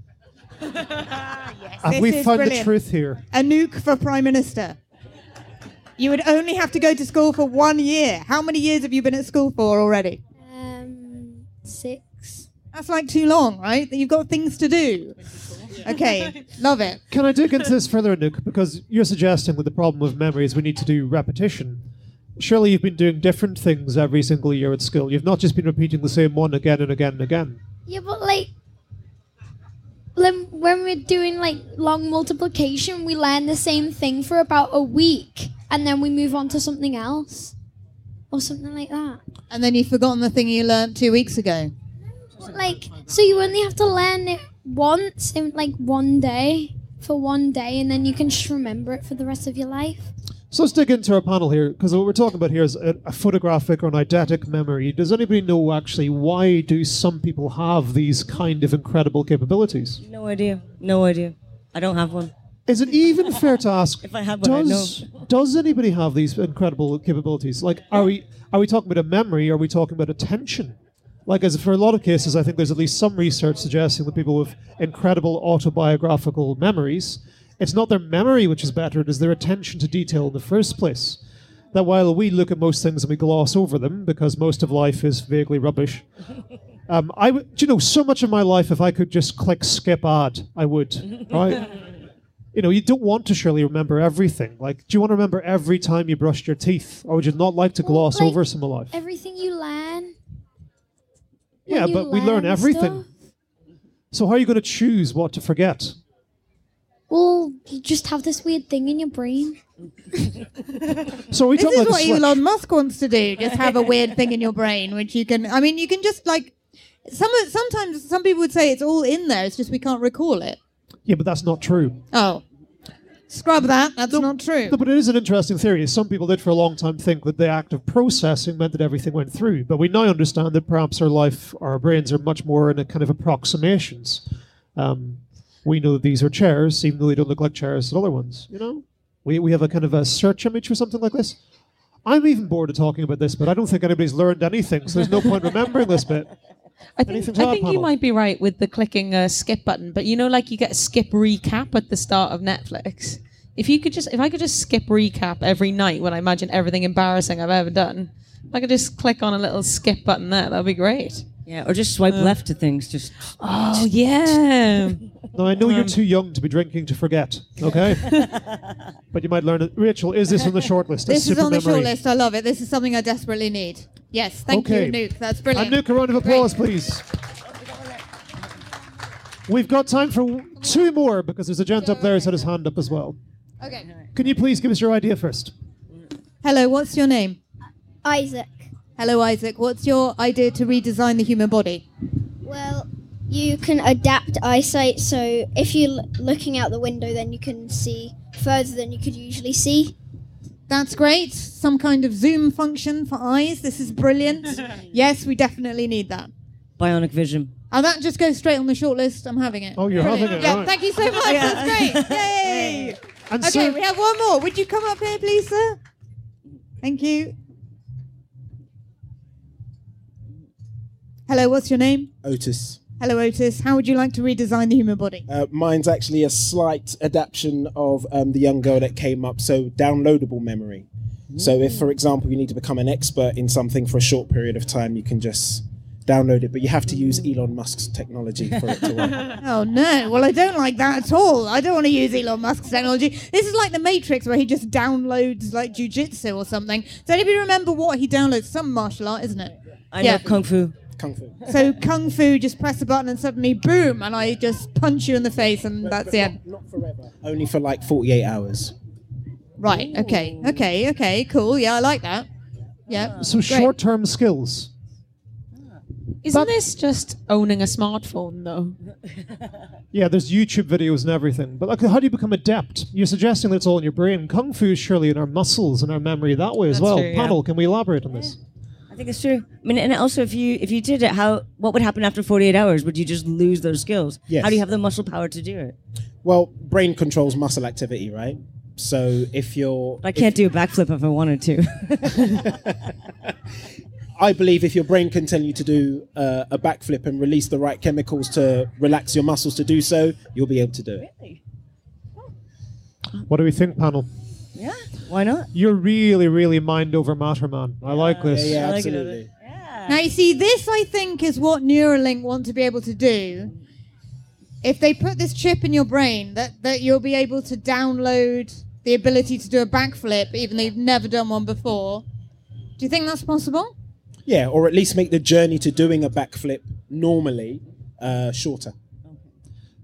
Yes, Have this we is found brilliant. the truth here? Anouk for Prime Minister. You would only have to go to school for one year. How many years have you been at school for already? Um, six. That's like too long, right? You've got things to do. Okay, love it. Can I dig into this further, Anouk? Because you're suggesting with the problem of memory is we need to do repetition. Surely you've been doing different things every single year at school. You've not just been repeating the same one again and again and again. Yeah, but like, then when we're doing like long multiplication, we learn the same thing for about a week, and then we move on to something else, or something like that. And then you've forgotten the thing you learned two weeks ago. Like, so you only have to learn it once in like one day, for one day, and then you can just remember it for the rest of your life. So let's dig into our panel here, because what we're talking about here is a, a photographic or an eidetic memory. Does anybody know actually why do some people have these kind of incredible capabilities? No idea. No idea. I don't have one. Is it even fair to ask, If I had one, I'd does, does anybody have these incredible capabilities? Like, are we are we talking about a memory, or are we talking about attention? Like, as for a lot of cases, I think there's at least some research suggesting that people with incredible autobiographical memories, it's not their memory which is better, it is their attention to detail in the first place. That while we look at most things and we gloss over them, because most of life is vaguely rubbish, um, I w- do you know, so much of my life, if I could just click skip ad, I would, right? You know, you don't want to surely remember everything. Like, do you want to remember every time you brushed your teeth? Or would you not like to gloss like, over some of life? Everything you learn. Yeah, you but we learn everything. stuff. So how are you going to choose what to forget? Well, you just have this weird thing in your brain. So are we This talking is about what a switch? Elon Musk wants to do. Just have a weird thing in your brain, which you can. I mean, you can just like. Some sometimes some people would say it's all in there. It's just we can't recall it. Yeah, but that's not true. Oh, scrub that. That's not true. No, but it is an interesting theory. Some people did for a long time think that the act of processing meant that everything went through. But we now understand that perhaps our life, our brains are much more in a kind of approximations. Um, we know that these are chairs, even though they don't look like chairs to other ones. You know, we we have a kind of a search image or something like this. I'm even bored of talking about this, but I don't think anybody's learned anything, so there's no point remembering this bit. I think, Anything to I add, think you panel? might be right with the clicking a skip button, but you know, like you get a skip recap at the start of Netflix. If you could just, if I could just skip recap every night when I imagine everything embarrassing I've ever done, if I could just click on a little skip button there, that'd be great. Yeah, or just swipe Uh, left to things. Just Oh yeah. Now, I know you're Um, too young to be drinking to forget, okay? But you might learn it. Rachel, is this on the short list? A This is super on the memory? short list. I love it. This is something I desperately need. Yes, thank Okay. you, Nuke. That's brilliant. And Nuke, a round of applause, please. We've got time for w- two more, because there's a gent up there who's had his hand up as well. Okay. Can you please give us your idea first? Hello, what's your name? Isaac. Hello, Isaac. What's your idea to redesign the human body? Well, you can adapt eyesight, so if you're l- looking out the window, then you can see further than you could usually see. That's great. Some kind of zoom function for eyes. This is brilliant. Yes, we definitely need that. bionic vision. And that just goes straight on the short list. I'm having it. Oh, you're Brilliant. having it, Yeah, right. thank you so much. That's great. Yay! And Okay, so- we have one more. Would you come up here, please, sir? Thank you. Hello, what's your name? Otis. Hello, Otis. How would you like to redesign the human body? Uh, mine's actually a slight adaptation of um, the young girl that came up, so downloadable memory. So if, for example, you need to become an expert in something for a short period of time, you can just download it, but you have to use Elon Musk's technology for it to work. Oh no, well I don't like that at all. I don't want to use Elon Musk's technology. This is like the Matrix where he just downloads like jujitsu or something. Does anybody remember what he downloads? Some martial art, isn't it? I know Kung Fu. Kung Fu. So Kung Fu, just press a button and suddenly boom, and I just punch you in the face and But- that's but the not- end. Not forever. Only for like forty-eight hours. Right, okay, okay, okay, cool. Yeah, I like that. Yeah. So great. short-term skills. Isn't this just owning a smartphone, though? Yeah, there's YouTube videos and everything. But like, how do you become adept? You're suggesting that it's all in your brain. Kung Fu is surely in our muscles and our memory that way as That's well. true, yeah. Panel, can we elaborate on this? I think it's true. I mean, and also if you if you did it, how what would happen after forty-eight hours? Would you just lose those skills? Yes. How do you have the muscle power to do it? Well, brain controls muscle activity, right? So if you're... I can't do a backflip if I wanted to. I believe if your brain can tell you to do uh, a backflip and release the right chemicals to relax your muscles to do so, you'll be able to do it. What do we think, panel? Yeah, why not? You're really, really mind over matter, man. I like this. Yeah, yeah, I like it. absolutely. Now you see, this I think is what Neuralink want to be able to do. If they put this chip in your brain, that, that you'll be able to download the ability to do a backflip, even though you've never done one before. Do you think that's possible? Yeah, or at least make the journey to doing a backflip normally uh, shorter.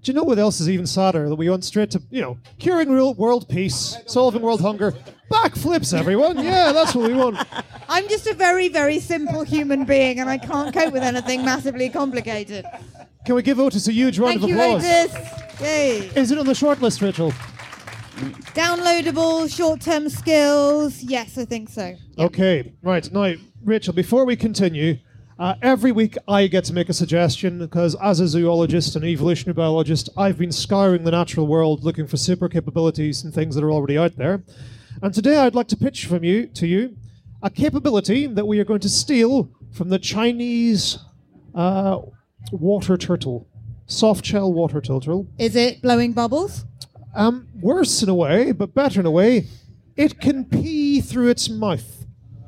Do you know what else is even sadder? That we went straight to, you know, curing real world peace, solving world hunger. Backflips, everyone. Yeah, that's what we want. I'm just a very, very simple human being, and I can't cope with anything massively complicated. Can we give Otis a huge round Thank of you, applause? Otis. Yay. Is it on the shortlist, Rachel? Downloadable, short-term skills. Yes, I think so. Okay, right. Now, Rachel, before we continue, uh, every week I get to make a suggestion because as a zoologist and evolutionary biologist, I've been scouring the natural world looking for super capabilities and things that are already out there. And today I'd like to pitch from you to you a capability that we are going to steal from the Chinese uh, water turtle, soft-shell water turtle. Is it blowing bubbles? Um, worse in a way, but better in a way. It can pee through its mouth.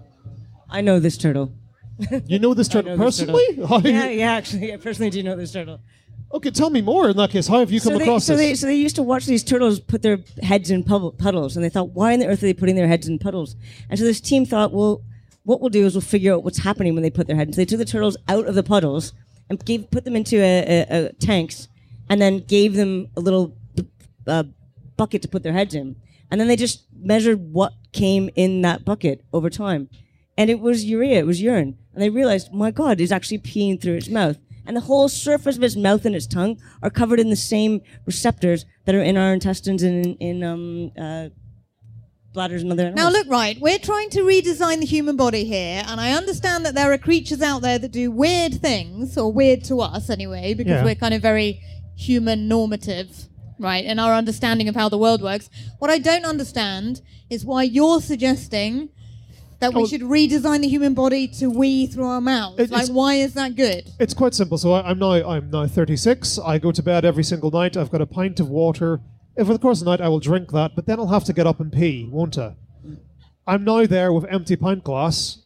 I know this turtle. You know this turtle I know this personally? turtle. yeah, yeah, actually, I personally do know this turtle. Okay, tell me more in that case. How have you come so they, across so this? They, so they used to watch these turtles put their heads in pub- puddles, and they thought, why on the earth are they putting their heads in puddles? And so this team thought, well, what we'll do is we'll figure out what's happening when they put their heads. So they took the turtles out of the puddles and gave, put them into a, a, a tanks, and then gave them a little uh, bucket to put their heads in. And then they just measured what came in that bucket over time. And it was urea, it was urine. And they realized, my God, it's actually peeing through its mouth. And the whole surface of its mouth and its tongue are covered in the same receptors that are in our intestines and in, in um, uh, bladders and other animals. Now look, right, we're trying to redesign the human body here, and I understand that there are creatures out there that do weird things, or weird to us anyway, because Yeah. we're kind of very human normative, right, in our understanding of how the world works. What I don't understand is why you're suggesting that we Oh. should redesign the human body to wee through our mouths. It- like, it's- why is that good? It's quite simple. So I, I'm now I'm now thirty-six. I go to bed every single night. I've got a pint of water. Over the course of the night, I will drink that, but then I'll have to get up and pee, won't I? I'm now there with empty pint glass.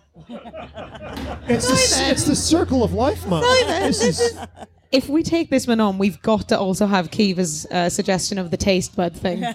It's, the, it's the circle of life, man. This is, If we take this one on, we've got to also have Kiva's uh, suggestion of the taste bud thing.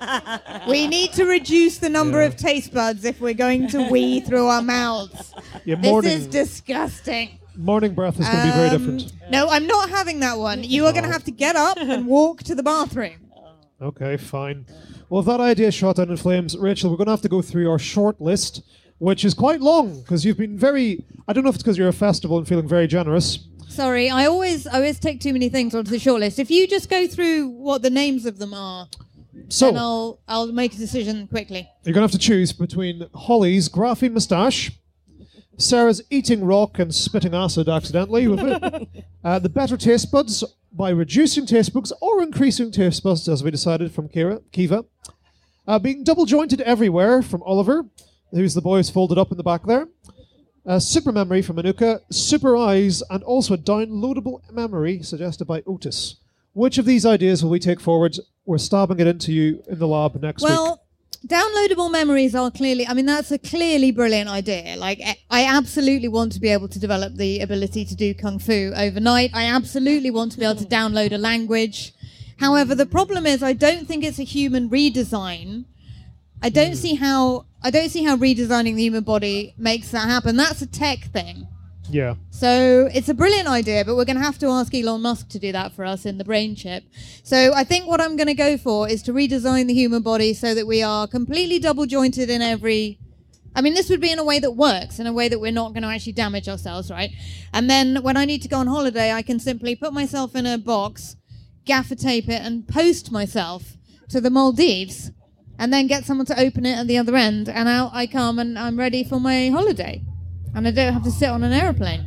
We need to reduce the number of taste buds if we're going to wee through our mouths. yeah, This morning, is disgusting. morning breath is going to be very Um, different. No, I'm not having that one. You are going to have to get up and walk to the bathroom. Okay, fine. Well, if that idea is shot down in flames, Rachel, we're going to have to go through our short list, which is quite long because you've been very. I don't know if it's because you're a festival and feeling very generous. Sorry, I always I always take too many things onto the shortlist. If you just go through what the names of them are, So then I'll I'll make a decision quickly. you're going to have to choose between Holly's graphene moustache, Sarah's eating rock and spitting acid accidentally with it, uh, the better taste buds by reducing taste buds or increasing taste buds, as we decided from Kira, Kiva, uh, being double jointed everywhere from Oliver, who's the boy who's folded up in the back there, uh, super memory from Anuka, super eyes, and also a downloadable memory suggested by Otis. Which of these ideas will we take forward? We're stabbing it into you in the lab next week. Well, downloadable memories are clearly, I mean, that's a clearly brilliant idea. Like, I- I absolutely want to be able to develop the ability to do Kung Fu overnight. I absolutely want to be able to download a language. However, the problem is I don't think it's a human redesign. I don't see how, I don't see how redesigning the human body makes that happen. That's a tech thing. Yeah. So it's a brilliant idea, but we're going to have to ask Elon Musk to do that for us in the brain chip. So I think what I'm going to go for is to redesign the human body so that we are completely double jointed in every... I mean, this would be in a way that works, in a way that we're not going to actually damage ourselves, right? And then when I need to go on holiday, I can simply put myself in a box, gaffer tape it, and post myself to the Maldives, and then get someone to open it at the other end, and out I come and I'm ready for my holiday. And I don't have to sit on an aeroplane.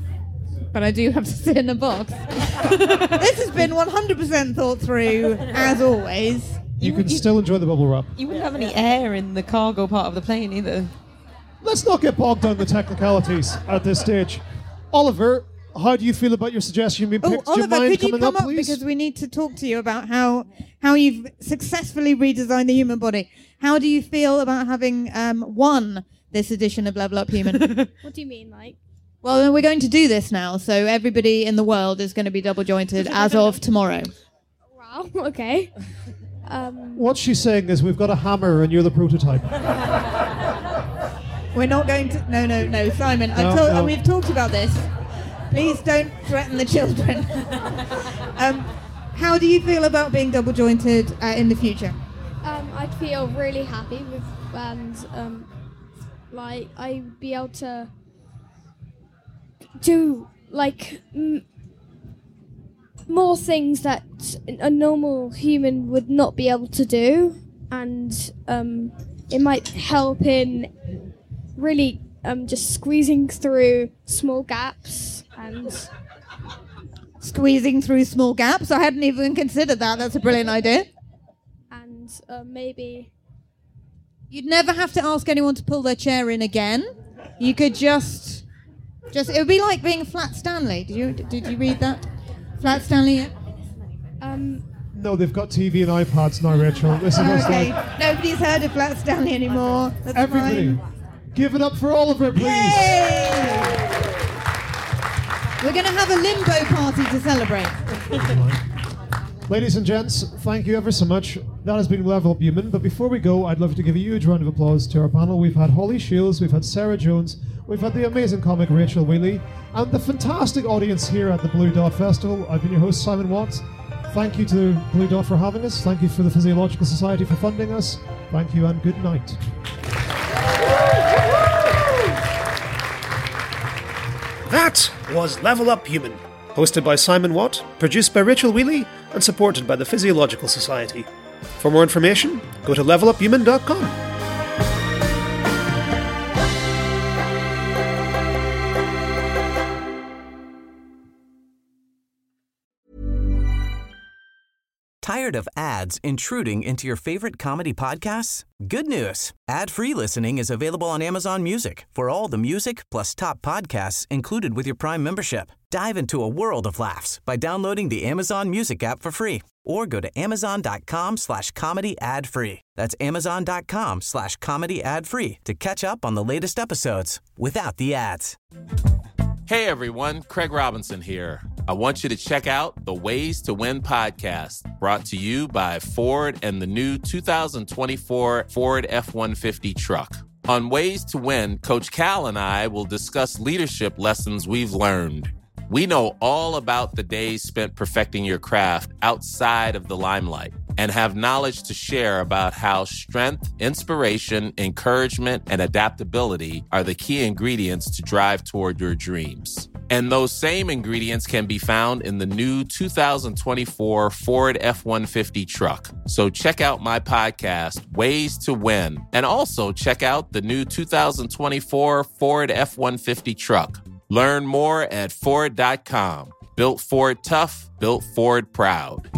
But I do have to sit in a box. This has been one hundred percent thought through, as always. You can still enjoy the bubble wrap. You wouldn't have any air in the cargo part of the plane either. Let's not get bogged down in the technicalities at this stage. Oliver, how do you feel about your suggestion being Oh, picked? Do you Oliver, mind could you coming come up, up, please? because we need to talk to you about how how you've successfully redesigned the human body. How do you feel about having um, won this edition of Level Up Human? What do you mean, like? Well, we're going to do this now, so everybody in the world is going to be double jointed as of tomorrow. Wow, okay. Um, What she's saying is we've got a hammer and you're the prototype. We're not going to. No, no, no, Simon. I No, told, no. We've talked about this. Please don't threaten the children. um, How do you feel about being double jointed uh, in the future? Um, I'd feel really happy with, and um, like I'd be able to do like m- more things that a normal human would not be able to do, and um, it might help in really um, just squeezing through small gaps and squeezing through small gaps. I hadn't even considered that. That's a brilliant idea. And uh, maybe you'd never have to ask anyone to pull their chair in again. You could just, just. It would be like being Flat Stanley. Did you did you read that? Flat Stanley. Yeah? Um. No, they've got T V and iPads now, Rachel. This is Okay. like Nobody's heard of Flat Stanley anymore. That's everybody. fine. Give it up for Oliver, please. Yay! We're going to have a limbo party to celebrate. Ladies and gents, thank you ever so much. That has been Level Up Human. But before we go, I'd love to give a huge round of applause to our panel. We've had Holly Shields, we've had Sarah Jones, we've had the amazing comic Rachel Wheely, and the fantastic audience here at the Blue Dot Festival. I've been your host, Simon Watts. Thank you to Blue Dot for having us. Thank you for the Physiological Society for funding us. Thank you and good night. That was Level Up Human, hosted by Simon Watt, produced by Rachel Wheely, and supported by the Physiological Society. For more information, go to level up human dot com. Tired of ads intruding into your favorite comedy podcasts? Good news. Ad-free listening is available on Amazon Music for all the music plus top podcasts included with your Prime membership. Dive into a world of laughs by downloading the Amazon Music app for free or go to amazon.com slash comedy ad free. That's amazon.com slash comedy ad free to catch up on the latest episodes without the ads. Hey everyone, Craig Robinson here. I want you to check out the Ways to Win podcast, brought to you by Ford and the new two thousand twenty-four Ford F one fifty truck. On Ways to Win, Coach Cal and I will discuss leadership lessons we've learned. We know all about the days spent perfecting your craft outside of the limelight and have knowledge to share about how strength, inspiration, encouragement, and adaptability are the key ingredients to drive toward your dreams. And those same ingredients can be found in the new two thousand twenty-four Ford F one fifty truck. So check out my podcast, Ways to Win, and also check out the new two thousand twenty-four Ford F one fifty truck. Learn more at Ford dot com. Built Ford tough, built Ford proud.